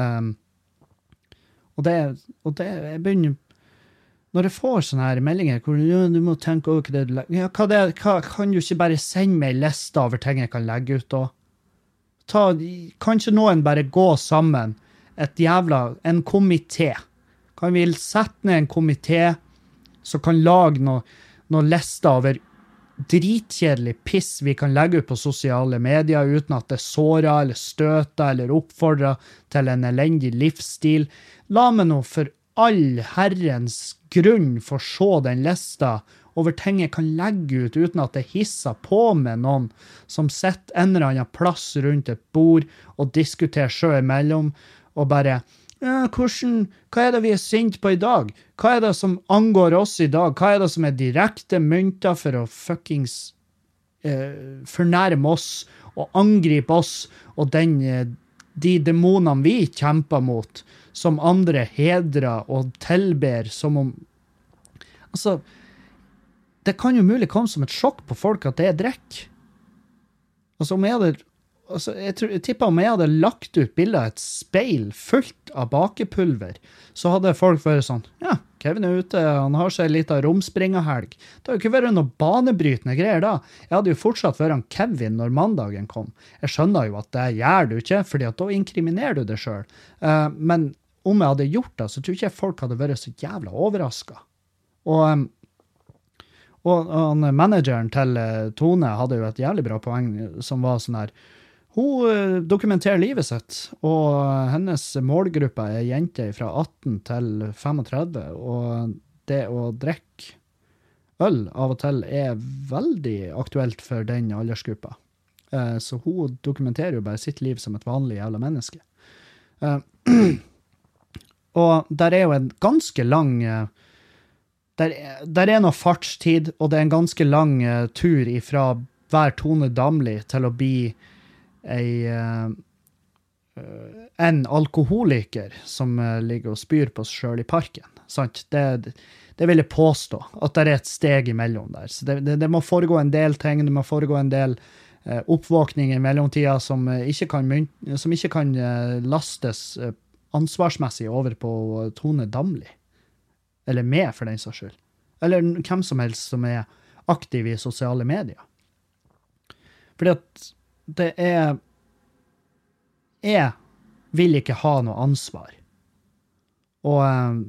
Og det jeg begynner, når jeg får sånne her meldinger, hvor du må tenke over hva det, ja, kan du ikke bare sende meg en liste over ting jeg kan legge ut da? Kan ikke noen bare gå sammen, en komité? Kan vi sette ned en komité som kan lage noen lister over dritkjedelig piss vi kan legge ut på sosiale medier uten at det sårer eller støter eller oppfordrer til en elendig livsstil? La meg nå for all herrens grunn få se den lista over ting jeg kan legge ut uten at det hisser på med noen som sitter en eller annen plass rundt et bord og diskuterer seg imellom og bare hva er det vi er sint på i dag? Hva er det som angår oss i dag? Hva er det som er direkte mynter for å fuckings fornærme oss og angripe oss og de demonene vi kjemper mot, som andre hedrer og tilber som om... Altså, det kan jo mulig komme som et sjokk på folk at det er drekk. Altså, om jeg hadde altså, jeg tipper om jeg hadde lagt ut bilder av et speil fullt av bakepulver, så hadde folk vært sånn, ja, Kevin ute, han har seg litt av romspringerhelg. Det har jo ikke vært noe banebrytende greier da. Jeg hadde jo fortsatt vært han Kevin når mandagen kom. Jeg skjønner jo at det gjør du ikke, fordi at da inkriminerer du det selv. Men om jeg hadde gjort det, så tror ikke jeg folk hadde vært så jævla overrasket. Og manageren til Tone hadde jo et jævlig bra poeng som var sånn her, hun dokumenterer livet sitt, og hennes målgruppe jenter fra 18 til 35, og det å drikke øl av og til veldig aktuelt for den aldersgruppa. Så hun dokumenterer jo bare sitt liv som et vanlig jævla menneske. Og der jo en ganske lang... Der noe fartstid, og det en ganske lang tur ifra hver Tone Damli til å bli en alkoholiker som ligger og spyr på seg selv i parken. Sant? Det vil jeg påstå, at det et steg imellom der. Så det må foregå en del ting, det må foregå en del oppvåkning i mellomtida som ikke kan lastes ansvarsmessig over på Tone Damli. Eller med, for den saks skyld. Eller hvem som helst som aktiv i sosiale medier. Fordi at det jeg vil ikke ha noe ansvar. Og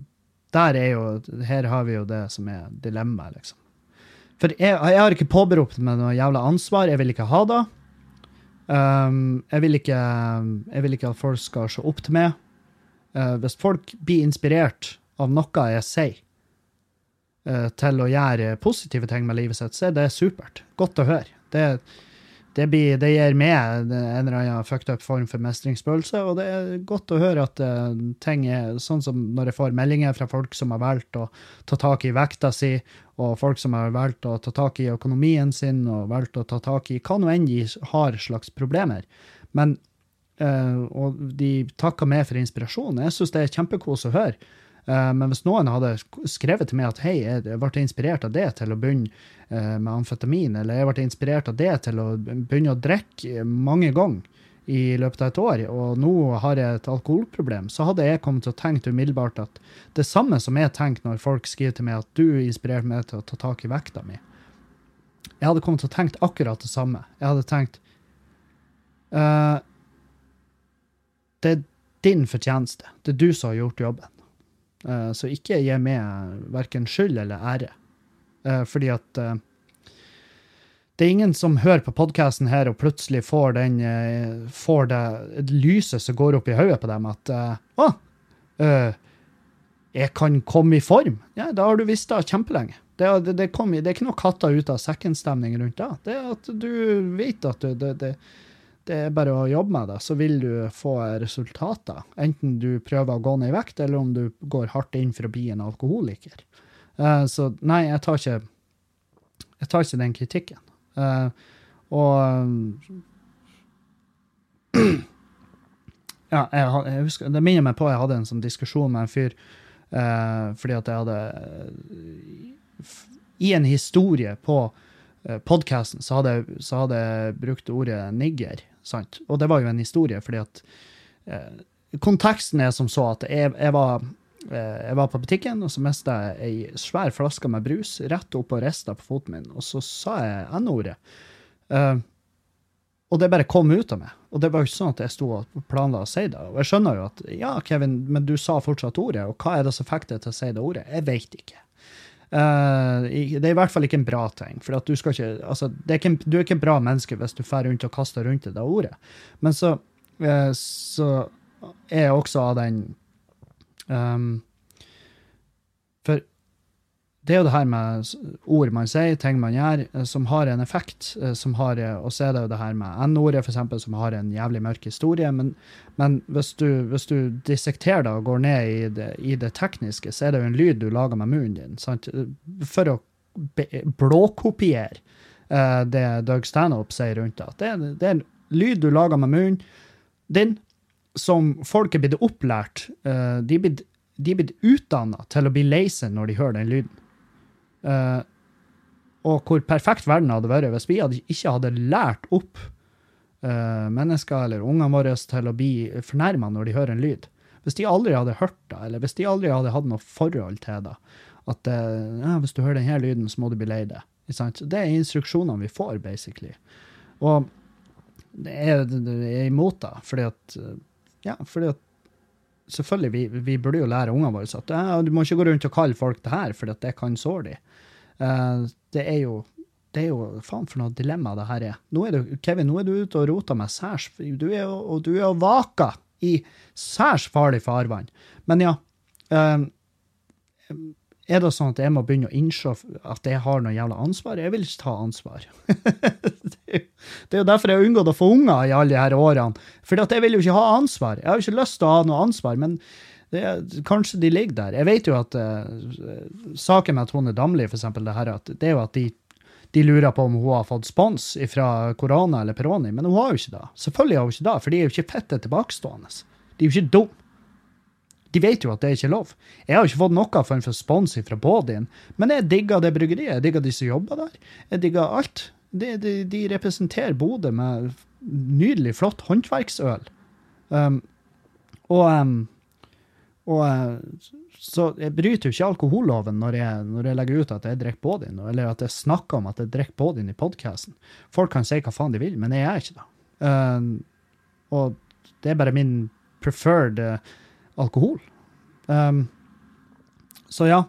her har vi jo det som dilemmaet, liksom. For jeg har ikke påberopt meg noe jævla ansvar, jeg vil ikke ha det. Jeg vil ikke at folk skal se opp til meg. Hvis folk blir inspirert av noe jeg sier, til å gjøre positive ting med livet sitt, så det supert. Godt å høre. Det gir meg en eller annen fucked up form for mestringsfølelse, og det godt å høre at ting sånn som når jeg får meldinger fra folk som har valgt å ta tak i vekta si, og folk som har valgt å ta tak i økonomien sin, og valgt å ta tak i hva nå enn de har slags problemer. Men, og de takker meg for inspirasjon. Jeg synes det kjempekos å høre. Men hvis noen hadde skrevet til meg at hei, jeg ble inspirert av det til å begynne med amfetamin, eller jeg ble inspirert av det til å begynne å drikke mange ganger i løpet av et år, og nå har jeg et alkoholproblem, så hadde jeg kommet til å tenke umiddelbart at det samme som jeg tenker når folk skriver til meg at du inspirerte meg til å ta tak i vekta mi. Jeg hadde kommet til å tenke akkurat det samme. Jeg hadde tenkt det din fortjeneste. Det du som har gjort jobben. Så ikke gi meg hverken skyld eller ære. Fordi at det ingen som hører på podcasten her og plutselig får det lyset som går opp i hodet på dem at jeg kan komme i form. Ja, da har du visst det kjempelenge. Det er ikke noe katta ut av sekkenstemning rundt det. Det at du vet at det bare å jobbe med det, så vil du få resultater. Enten du prøver å gå ned i vekt, eller om du går hardt inn for å bli en alkoholiker. Så nei, jeg tar ikke den kritikken. Ja, jeg husker, det minner meg på at jeg hadde en sånn diskusjon med en fyr, fordi at jeg hadde i en historie på podcasten så hadde jeg brukt ordet nigger, sant? Og det var jo en historie, fordi at konteksten som så at jeg var på butikken, og så mistet jeg en svær flaske med brus rett opp og ristet på foten min, og så sa jeg N-ordet. Og det bare kom ut av meg. Og det var jo ikke sånn at jeg stod og planla å si det. Og jeg skjønner jo at, ja, Kevin, men du sa fortsatt ordet, og hva det som fikk deg til å si det ordet? Jeg vet ikke. Det i hvert fall ikke en bra ting, for at du skal ikke, altså, du ikke en bra menneske hvis du fer rundt og kaster rundt det ordet. Men så jeg også av den for det jo det her med ord man sier, ting man gjør, som har en effekt, og så det jo det her med N-ordet, for eksempel, som har en jævlig mørk historie, men hvis du dissekterer det og går ned i det tekniske, så det jo en lyd du lager med munnen din, sant? For å blåkopiere det Doug Stanhope sier rundt det. Det en lyd du lager med munnen din, som folk blitt opplært, de blitt utdannet til å bli lei seg når de hører den lyden. Og hvor perfekt verden hadde vært hvis vi ikke hadde lært opp mennesker eller ungene våre til å bli fornærmet når de hører en lyd. Hvis de aldri hadde hørt det, eller hvis de aldri hadde hatt noe forhold til det, at hvis du hører denne lyden, så må du bli lei det. Det er instruksjonene vi får, basically. Og det er imot det, fordi at selvfølgelig, vi burde jo lære ungene våre at du må ikke gå rundt og kalle folk det her, for det kan såre de. Det er jo faen for noe dilemma det her er. Kevin, nå er du ute og roter med særs, du er vaka i særs farlig farvann. Men ja, er det sånn at jeg må begynne å innse at jeg har noe jævla ansvar? Jeg vil ikke ta ansvar. Det er jo derfor jeg har unngått å få unger i alle de her årene. For jeg vil jo ikke ha ansvar. Jeg har jo ikke lyst til å ha noe ansvar, men kanskje de ligger der. Jeg vet jo at saken med Tone Damli, for eksempel, det er jo at de lurer på om hun har fått spons fra korona eller Peroni, men hun har jo ikke det. Selvfølgelig har hun ikke det, for de er jo ikke fette tilbakestående. De er jo ikke dumme. De vet jo at det er ikke lov. Jeg har ikke fått noe for spons fra Bådin, men jeg digger det bryggeriet, jeg digger de som jobber der, jeg digger alt. De representerer Bodø med nydelig, flott håndverksøl. Så jeg bryter jo ikke alkoholloven når jeg legger ut at jeg drikker Bådin, eller at jeg snakker om at jeg drikker Bådin i podcasten. Folk kan si hva faen de vil, men jeg er ikke det. Og det er bare min preferred alkohol. Så ja.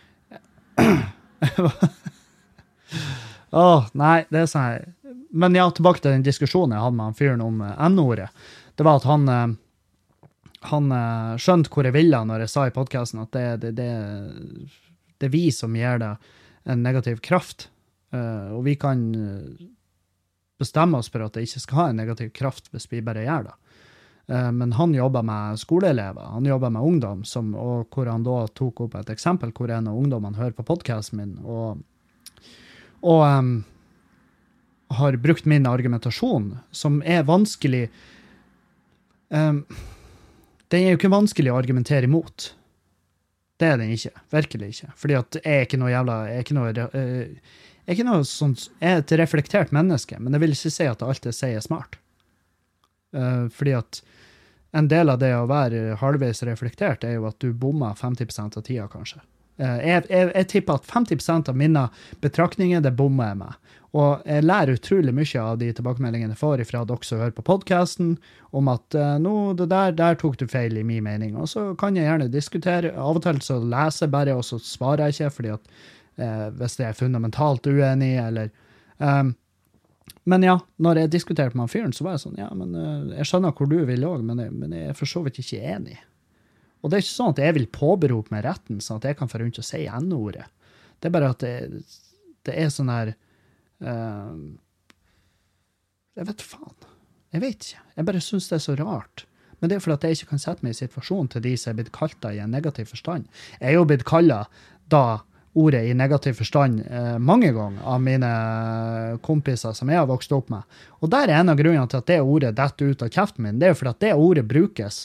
Nei, det er sånn her. Men ja, tilbake til den diskusjonen jeg hadde med han fyren om N-ordet. Det var at han skjønte hvor jeg ville når jeg sa i podcasten at det er vi som gir det en negativ kraft. Og vi kan bestemme oss for at det ikke skal ha en negativ kraft hvis vi bare gjør det. Men han jobber med skoleelever, han jobber med ungdom, og hvor han da tok opp et eksempel hvor en av ungdommene hører på podcasten min, og har brukt min argumentasjon, som er vanskelig. Den er jo ikke vanskelig å argumentere imot. Det er den ikke, virkelig ikke. Fordi at jeg er ikke noe jævla, jeg er ikke noe sånt, jeg er et reflektert menneske, men jeg vil ikke si at alt jeg sier er smart. Fordi at en del av det å være halvveis reflektert er jo at du bommer 50% av tida, kanskje. Jeg tipper at 50% av mine betraktninger, det bommer jeg med. Og jeg lærer utrolig mye av de tilbakemeldingene jeg får fra dere som hører på podcasten, om at det der tok du feil i min mening. Og så kan jeg gjerne diskutere. Av og til så leser jeg bare, og så svarer jeg ikke, fordi at hvis det er fundamentalt uenig, eller men ja, når jeg diskuterte med han fyren, så var jeg sånn, ja, men jeg skjønner hvor du vil også, men jeg er for så vidt ikke enig. Og det er ikke sånn at jeg vil påberope meg retten, sånn at jeg kan få rundt å si N-ordet. Det er bare at det er sånn her, jeg vet faen. Jeg vet ikke. Jeg bare synes det er så rart. Men det er fordi at jeg ikke kan sette meg i situasjonen til de som er blitt kalt da i en negativ forstand. Jeg er jo blitt kallet da ordet i negativ forstand mange ganger av mine kompiser som jeg har vokst opp med. Og der er en av grunnene til at det ordet detter ut av kjeften min. Det er jo fordi at det ordet brukes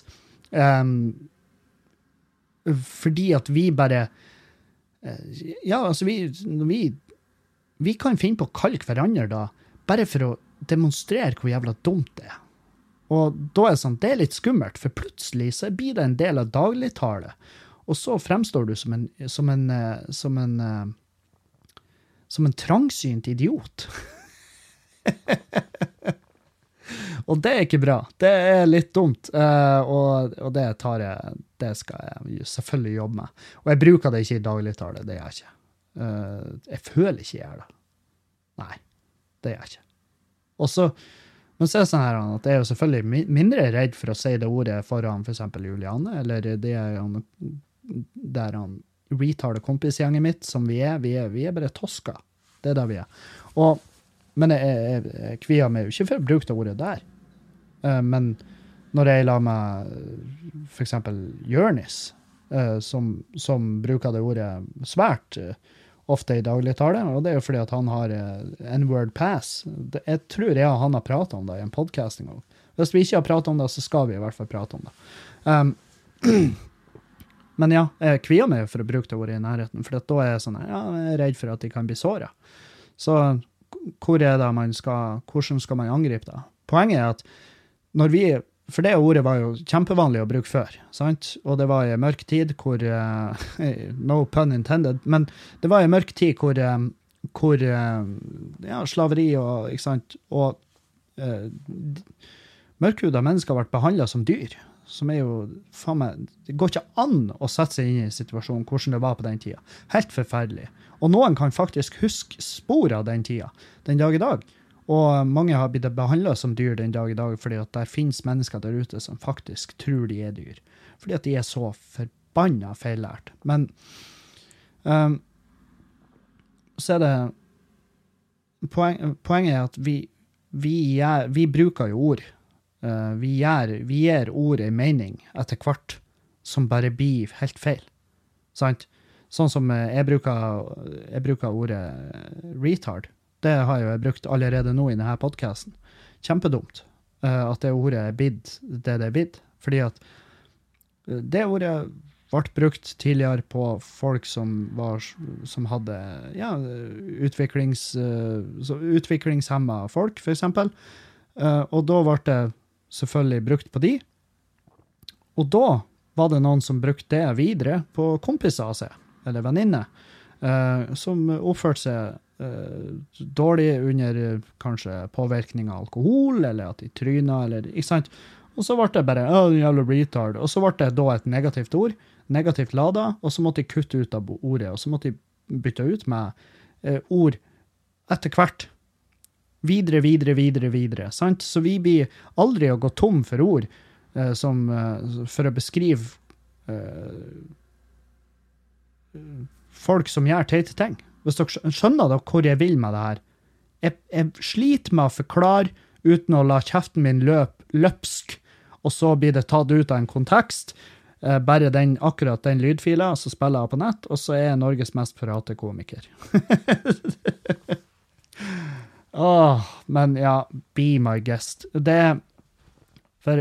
fordi at vi bare ja, altså vi kan finne på å kalle hverandre da, bare for å demonstrere hvor jævla dumt det er. Og da er det sånn, det er litt skummelt, for plutselig så blir det en del av dagligtale. Og så fremstår du som en trangsynt idiot. Og det er ikke bra. Det er litt dumt. Og det skal jeg selvfølgelig jobbe med. Og jeg bruker det ikke i dagligtale, det gjør jeg ikke. Jeg føler ikke jeg gjør det. Nei, det gjør jeg ikke. Og så, men så er det sånn her, at jeg er jo selvfølgelig mindre redd for å si det ordet foran for eksempel Juliane, eller det er der han retarder kompisgjengen mitt, som vi er bare tosker. Det er det vi er. Men jeg kvier meg jo ikke for å bruke det ordet der. Men når jeg la meg for eksempel Jørnis, som bruker det ordet svært ofte i dagligtale, og det er jo fordi at han har N-word pass. Jeg tror han har pratet om det i en podcast en gang. Hvis vi ikke har pratet om det, så skal vi i hvert fall prate om det. Men ja, jeg kvier meg for å bruke det ordet i nærheten, for da er jeg sånn, ja, jeg er redd for at de kan bli såret. Så hvor er det hvordan skal man angripe det? poenget er at når vi, for det ordet var jo kjempevanlig å bruke før, sant? Og det var i mørk tid hvor, no pun intended, men det var i mørk tid hvor slaveri og, ikke sant, og mørkhuda mennesker ble behandlet som dyr, som er jo, faen meg, det går ikke an å sette seg inn i situasjonen, hvordan det var på den tida. Helt forferdelig. Og noen kan faktisk huske spor av den tida, den dag i dag. Og mange har blitt behandlet som dyr den dag i dag, fordi at der finnes mennesker der ute som faktisk tror de er dyr. Fordi at de er så forbannet feillært. Men så er det poenget er at vi bruker jo ord. Vi gir ord en mening etter hvert som bare blir helt feil. Sant? Sånn som jeg bruker ordet retard. Det har jeg brukt allerede nå i denne podcasten. Kjempedumt at det ordet er blitt det er blitt. Fordi at det ordet ble brukt tidligere på folk som hadde utviklingshemma folk, for eksempel. Og da ble det selvfølgelig brukt på de. Og da var det noen som brukte det videre på kompiser av seg, eller venninner, som oppførte seg dårlig under kanskje påvirkning av alkohol, eller at de tryna, eller ikke sant. Og så ble det bare, den jævla retard. Og så ble det da et negativt ord, negativt lada, og så måtte de kutte ut av ordet, og så måtte de bytte ut med ord etter hvert. Videre, sant? Så vi blir aldri å gå tom for ord for å beskrive folk som gjør teite ting. Hvis dere skjønner dere hvor jeg vil med det her. Jeg sliter med å forklare uten å la kjeften min løpsk, og så blir det tatt ut av en kontekst, bare akkurat den lydfila, så spiller jeg på nett, og så er jeg Norges mest forhatte komiker. Men ja, be my guest. For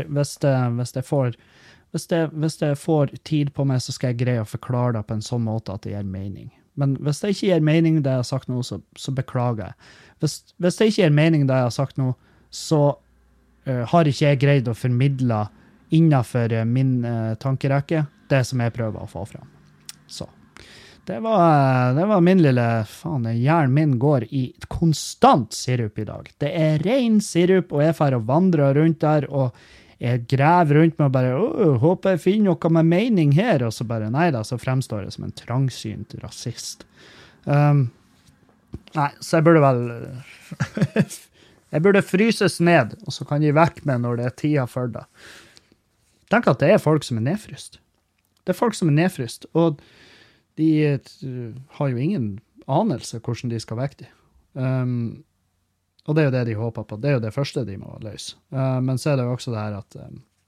hvis jeg får tid på meg, så skal jeg greie å forklare det på en sånn måte at det gir mening. Men hvis det ikke gir mening det jeg har sagt nå, så beklager jeg. Hvis det ikke gir mening det jeg har sagt nå, så har ikke jeg greid å formidle innenfor min tankerekke det som jeg prøver å få frem. Så. Det var min lille, hjernen min går i konstant sirup i dag. Det er ren sirup, og jeg får vandre rundt der, og jeg graver rundt meg og bare, håper jeg finner noe med mening her, og så bare, nei da, så fremstår jeg som en trangsynt rasist. Nei, så jeg burde vel, jeg burde fryses ned, og så kan de vekke meg når det er tida for det. Tenk at det er folk som er nedfryst. Det er folk som er nedfryst, og de har jo ingen anelse hvordan de skal vekke dem. Og det er jo det de håper på. Det er jo det første de må løse. Men så er det jo også det her at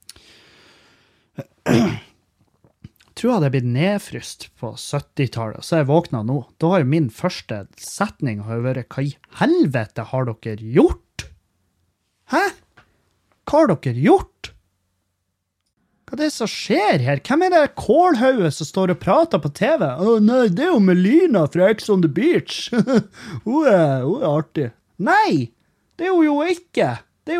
tror jeg det blitt nedfryst på 70-tallet, så jeg våkna nå. Da har jo min første setning vært, hva i helvete har dere gjort? Hæ? Hva har dere gjort? Hva er det som skjer her? Hvem er det kålhauet som står og prater på TV? Nei, det er jo Melina fra Ex on the Beach. Hun er artig. Nei, det er hun jo ikke. Det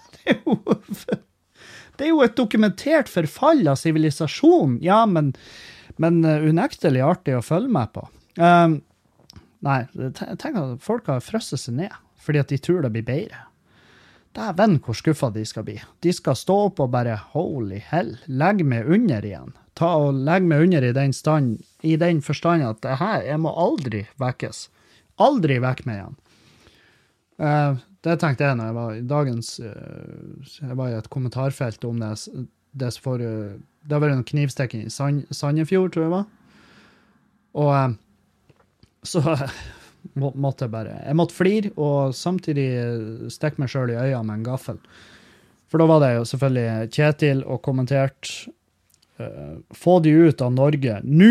er jo et dokumentert forfall av sivilisasjon. Ja, men unektelig artig å følge med på. Nei, tenk at folk har frøsset seg ned, fordi at de tror det blir bedre. Dæven hvor skuffet de skal bli. De skal stå opp og bare, holy hell, legg meg under igjen. Legg meg under i den forstand at det her, jeg må aldri vekkes. Aldri vekk meg igjen. Det tenkte jeg når jeg var i dagens, jeg var i et kommentarfelt om det har vært en knivstekking i Sandefjord, tror jeg var. Og så måtte jeg måtte flire, og samtidig stekke meg selv i øynene med en gaffel. For da var det jo selvfølgelig Kjetil og kommentert, få de ut av Norge, nå!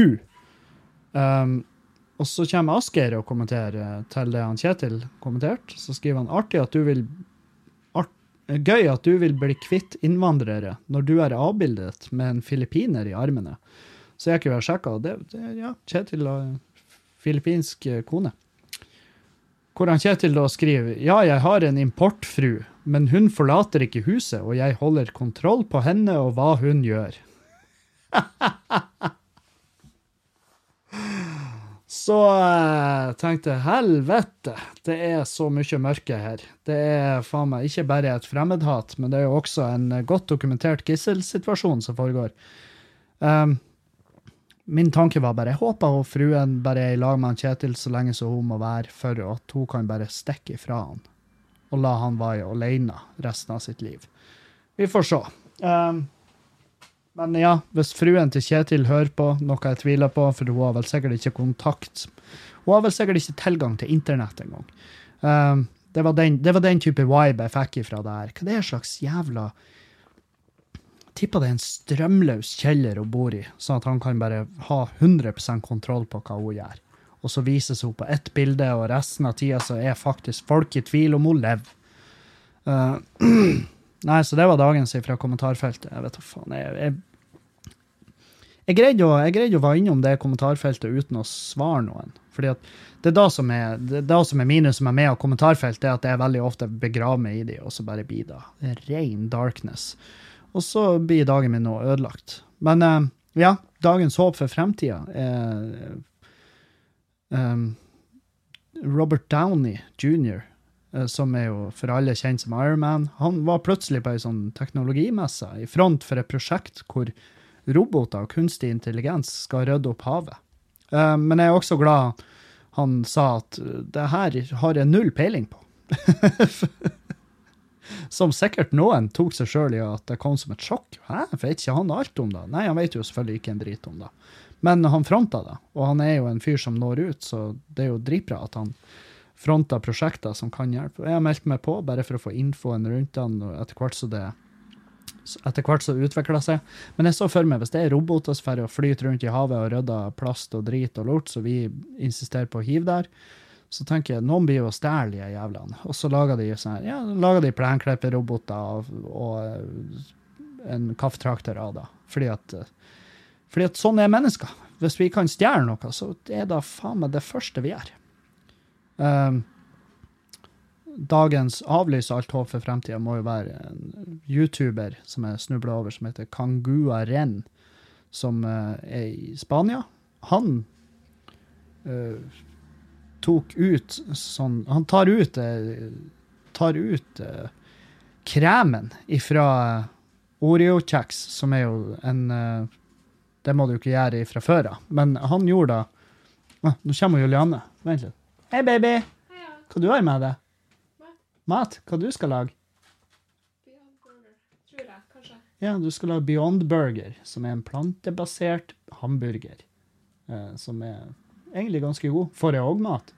Og så kommer Asgeir og kommenterer til det han Kjetil kommentert. Så skriver han, gøy at du vil bli kvitt innvandrere når du er avbildet med en filippiner i armene. Så jeg ikke vil ha sjekket, ja, Kjetil og filippinsk kone. Hvor han Kjetil da skriver, ja, jeg har en importfru, men hun forlater ikke huset, og jeg holder kontroll på henne og hva hun gjør. Så tenkte jeg, helvete, det er så mye mørke her. Det er faen meg ikke bare et fremmedhat, men det er jo også en godt dokumentert gisselsituasjon som foregår. Min tanke var bare, jeg håper at fruen bare er i lag med Kjetil så lenge så hun må være, for at hun kan bare stikke ifra han, og la han være alene resten av sitt liv. Vi får se. Men ja, hvis fruen til Kjetil hører på, noe jeg tviler på, for hun har vel sikkert ikke kontakt. Hun har vel sikkert ikke tilgang til internett en gang. Det var den type vibe jeg fikk ifra det her. Hva det er slags jævla... Tipper det er en strømløs kjeller hun bor i, sånn at han kan bare ha 100% kontroll på hva hun gjør. Og så vises hun på ett bilde, og resten av tiden så er faktisk folk i tvil om hun lever. Nei, så det var dagens fra kommentarfeltet. Jeg vet hva faen, jeg greide å være innom det kommentarfeltet uten å svare noen. Fordi at det er da som er minus med meg og kommentarfelt, det er at jeg veldig ofte begraver meg i de, og så bare blir det. Det er ren darkness. Og så blir dagen min nå ødelagt. Men ja, dagens håp for fremtiden er Robert Downey Jr., som er jo for alle kjent som Iron Man. Han var plutselig på en sånn teknologimesse i front for et prosjekt hvor roboter og kunstig intelligens skal rydde opp havet. Men jeg er også glad han sa at det her har jeg null peiling på. Som sikkert noen tok seg selv i at det kom som et sjokk. Hæ? Vet ikke han alt om det? Nei, han vet jo selvfølgelig ikke en drit om det. Men han fronta det, og han er jo en fyr som når ut, så det er jo dritbra at han fronta prosjekter som kan hjelpe. Jeg har meldt meg på, bare for å få infoen rundt han, og etter hvert så utvikler seg. Men jeg så for meg, hvis det er roboter som får flyte rundt i havet og rydder plast og drit og lort, så vi insisterer på å hive der, så tenker jeg, noen blir jo stærlig de jævlene. Og så lager de sånn her, ja, lager de plenklipperoboter og en kaffetraktor av det. Fordi at sånn er mennesker. Hvis vi kan stjerne noe, så er det faen meg det første vi gjør. Dagens avlyse alt håp for fremtiden må jo være en YouTuber som jeg snublet over, som heter Kangua Ren, som er i Spania. Han tok ut sånn, han tar ut kremen ifra Oreo-kjeks, som er jo en, det må du ikke gjøre ifra før, men han gjorde det. Nå kommer Julianne, vent litt. Hei baby, hva du har med deg? Mat, hva du skal lage? Beyond Burger, tror jeg, kanskje. Ja, du skal lage Beyond Burger, som er en plantebasert hamburger, som er egentlig ganske god. Får jeg også mat?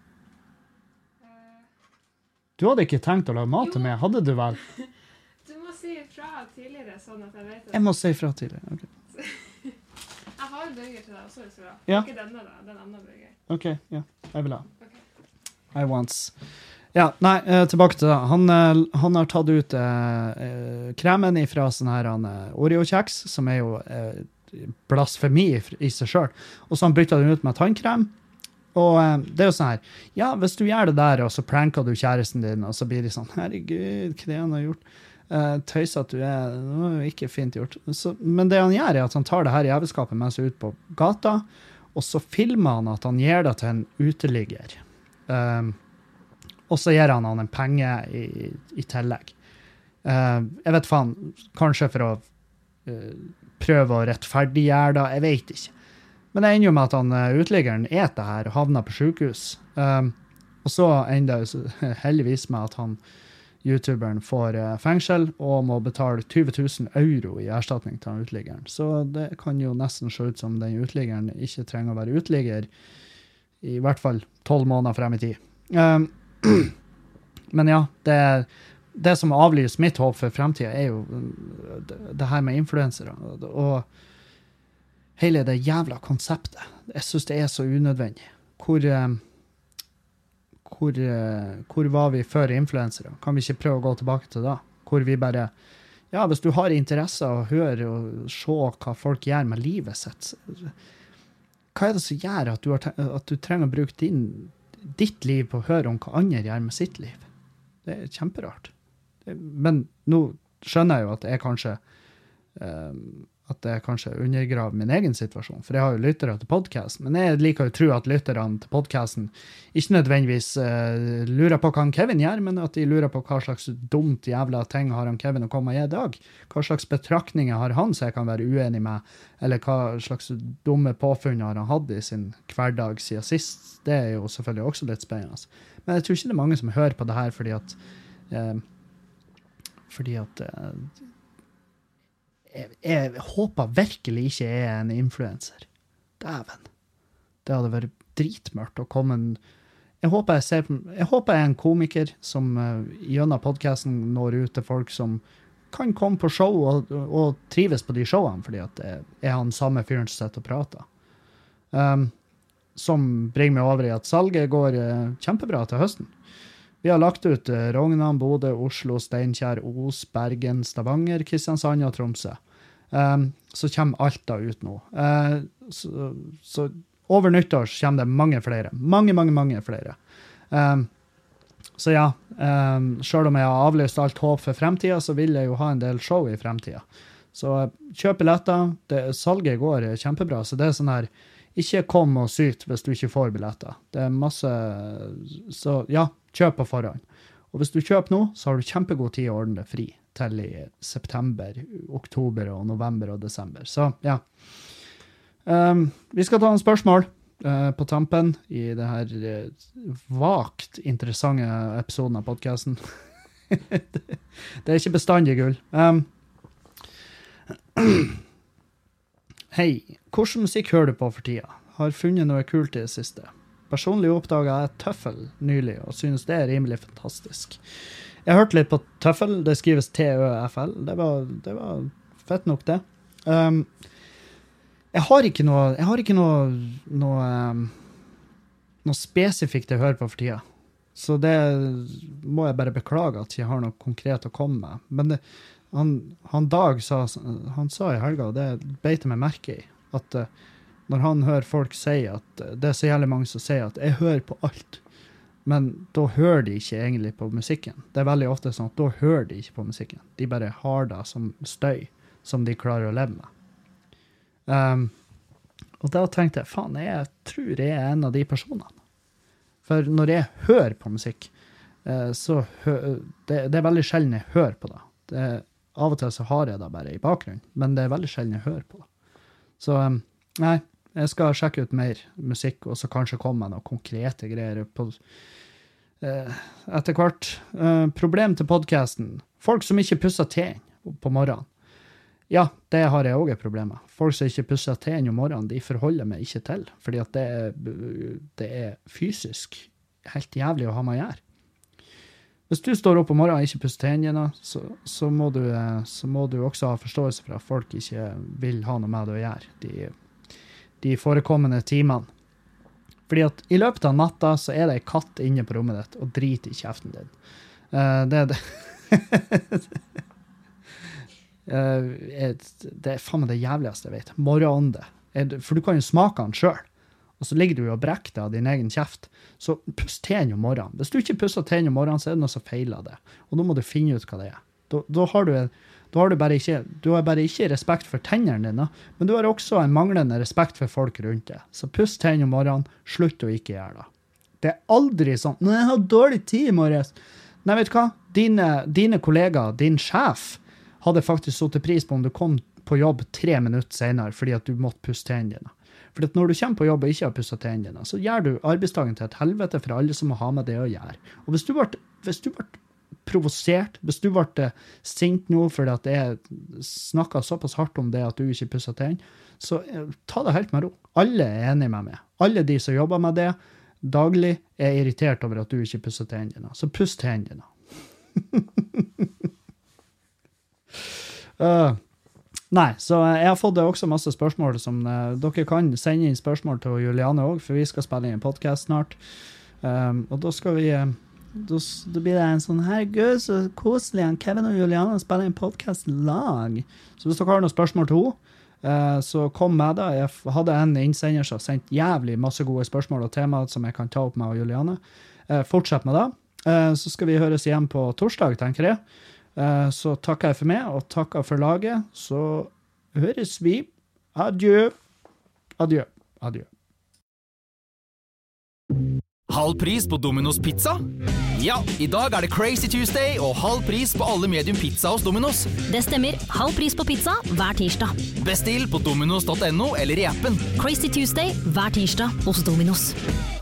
Du hadde ikke tenkt å lage mat til meg, hadde du vel? Du må si ifra tidligere, sånn at jeg vet det. Jeg må si ifra tidligere, ok. Jeg har en burger til deg også, hvis du vil. Ja. Ikke denne da, den andre burger. Ok, ja, jeg vil ha. Ok. I wants. Ja, nei, tilbake til det. Han har tatt ut kremen ifra sånn her Oreo-kjeks, som er jo blasfemi i seg selv. Og så han byttet den ut med tannkrem. Og det er jo sånn her, ja, hvis du gjør det der, og så pranker du kjæresten din, og så blir de sånn, herregud, hva det han har gjort? Tøys at du er, det var jo ikke fint gjort. Så, men det han gjør er at han tar det her jævelskapet med seg ut på gata, og så filmer han at han gir det til en uteligger. Og så gir han en penge i tillegg. Jeg vet faen, kanskje for å prøve å rettferdiggjøre det, jeg vet ikke. Men det ender jo med at han uteliggeren eter her og havner på sykehus. Og så ender det heldigvis med at han, YouTuberen, får fengsel og må betale 20 000 euro i erstatning til han uteliggeren. Så det kan jo nesten se ut som den uteliggeren ikke trenger å være uteligger i hvert fall 12 måneder frem i tid. Men ja, det som avlyser mitt håp for fremtiden er jo det her med influensere. Og hele det jævla konseptet. Jeg synes det er så unødvendig. Hvor var vi før influensere? Kan vi ikke prøve å gå tilbake til da? Hvor vi bare, ja, hvis du har interesse å høre og se hva folk gjør med livet sitt, hva er det som gjør at du trenger å bruke ditt liv på å høre om hva andre gjør med sitt liv? Det er kjemperart. Men nå skjønner jeg jo at jeg kanskje undergraver min egen situasjon, for jeg har jo lyttere til podcasten, men jeg liker jo å tro at lytterne til podcasten ikke nødvendigvis lurer på hva Kevin gjør, men at de lurer på hva slags dumt jævla ting har han Kevin å komme i dag. Hva slags betraktninger har han så jeg kan være uenig med, eller hva slags dumme påfunn har han hatt i sin hverdag siden sist. Det er jo selvfølgelig også litt spennende. Men jeg tror ikke det er mange som hører på det her fordi at jeg håper virkelig ikke jeg er en influencer. Dæven. Det hadde vært dritmørkt å komme jeg håper jeg er en komiker som gjennom podcasten når ut til folk som kan komme på show og trives på de showene, fordi at jeg har den samme fyren som sitter og prater. Som bringer meg over i at salget går kjempebra til høsten. Vi har lagt ut Rognan, Bodø, Oslo, Steinkjer, Os, Bergen, Stavanger, Kristiansand og Tromsø. Så kommer Alta ut nå. Så over nyttår kommer det mange flere. Mange flere. Så ja, selv om jeg har avlyst alt håp for fremtiden, så vil jeg jo ha en del show i fremtiden. Så kjøp billetter. Salget går kjempebra, så det er sånn her, ikke kom og syt hvis du ikke får billetter. Det er masse, så ja, kjøp på forhånd. Og hvis du kjøper nå, så har du kjempegod tid å ordne det fri til i september, oktober og november og desember. Så ja. Vi skal ta en spørsmål på tampen i det her vagt interessante episoden av podcasten. Det er ikke bestandig gull. Hei, hvordan musikk hører du på for tida? Har funnet noe kult i det siste. Personlig oppdaget jeg Tøffel nylig, og synes det er rimelig fantastisk. Jeg hørte litt på Tøffel, det skrives T-Ø-F-L. Det var fett nok det. Jeg har ikke noe spesifikt jeg hører på for tida. Så det må jeg bare beklage at jeg har noe konkret å komme med. Men han Dag sa i helga, og det beit meg merke i, at når han hører folk si at det er så jævlig mange som sier at jeg hører på alt, men da hører de ikke egentlig på musikken. Det er veldig ofte sånn at da hører de ikke på musikken. De bare har det som støy som de klarer å leve med. Og da tenkte jeg, faen, jeg tror jeg er en av de personene. For når jeg hører på musikk, så det er veldig sjelden jeg hører på det. Av og til så har jeg det bare i bakgrunnen, men det er veldig sjelden jeg hører på det. Så nei, jeg skal sjekke ut mer musikk, og så kanskje komme med noen konkrete greier på etter hvert. Problem til podcasten. Folk som ikke pusser tenn på morgenen. Ja, det har jeg også et problem med. Folk som ikke pusser tenn om morgenen, de forholder meg ikke til, fordi at det er fysisk helt jævlig å ha med å gjøre. Hvis du står opp om morgenen og ikke pusser tennene, så må du også ha forståelse for at folk ikke vil ha noe med det å gjøre. De forekommende timene. Fordi at i løpet av natta så er det en katt inne på rommet ditt og driter i kjeften din. Det er det. Det er faen meg det jævligste jeg vet. Morgenånde. For du kan jo smake den selv. Og så ligger du og brekker deg av din egen kjeft. Så puss tenn om morgenen. Hvis du ikke pusser tenn om morgenen, så er det noe som feiler det. Og da må du finne ut hva det er. Da har du bare ikke respekt for tennene dine, men du har også en manglende respekt for folk rundt deg. Så puss tenn om morgenen, slutt å ikke gjøre det. Det er aldri sånn, nei, jeg har dårlig tid i morges. Nei, vet du hva? Dine kollegaer, din sjef, hadde faktisk satt pris på om du kom på jobb 3 minutter senere, fordi at du måtte pusse tennene dine. For når du kommer på jobb og ikke har pusset tennene dine, så gjør du arbeidsdagen til et helvete for alle som må ha med det å gjøre. Og hvis du ble provosert, hvis du ble sint nå fordi at jeg snakket såpass hardt om det at du ikke pusset tennene, så ta det helt med ro. Alle er enige med meg. Alle de som jobber med det daglig er irritert over at du ikke pusser tennene dine. Så puss tennene dine. Nei, så jeg har fått også masse spørsmål som dere kan sende inn spørsmål til Juliane også, for vi skal spille inn en podcast snart. Og da skal vi, da blir det en sånn, herregud, så koselig, Kevin og Juliane spiller en podcast lag. Så hvis dere har noen spørsmål til henne, så kom med det. Jeg hadde en innsender som sendt jævlig masse gode spørsmål og temaer som jeg kan ta opp med Juliane. Fortsett med det. Så skal vi høres igjen på torsdag, tenker jeg. Så takker jeg for meg, og takker for laget. Så høres vi. Adjø. Adjø. Adjø. Halv pris på Domino's Pizza? Ja, i dag er det Crazy Tuesday og halv pris på alle medium pizza hos Domino's. Det stemmer. Halv pris på pizza hver tirsdag. Bestill på dominos.no eller i appen. Crazy Tuesday hver tirsdag hos Domino's.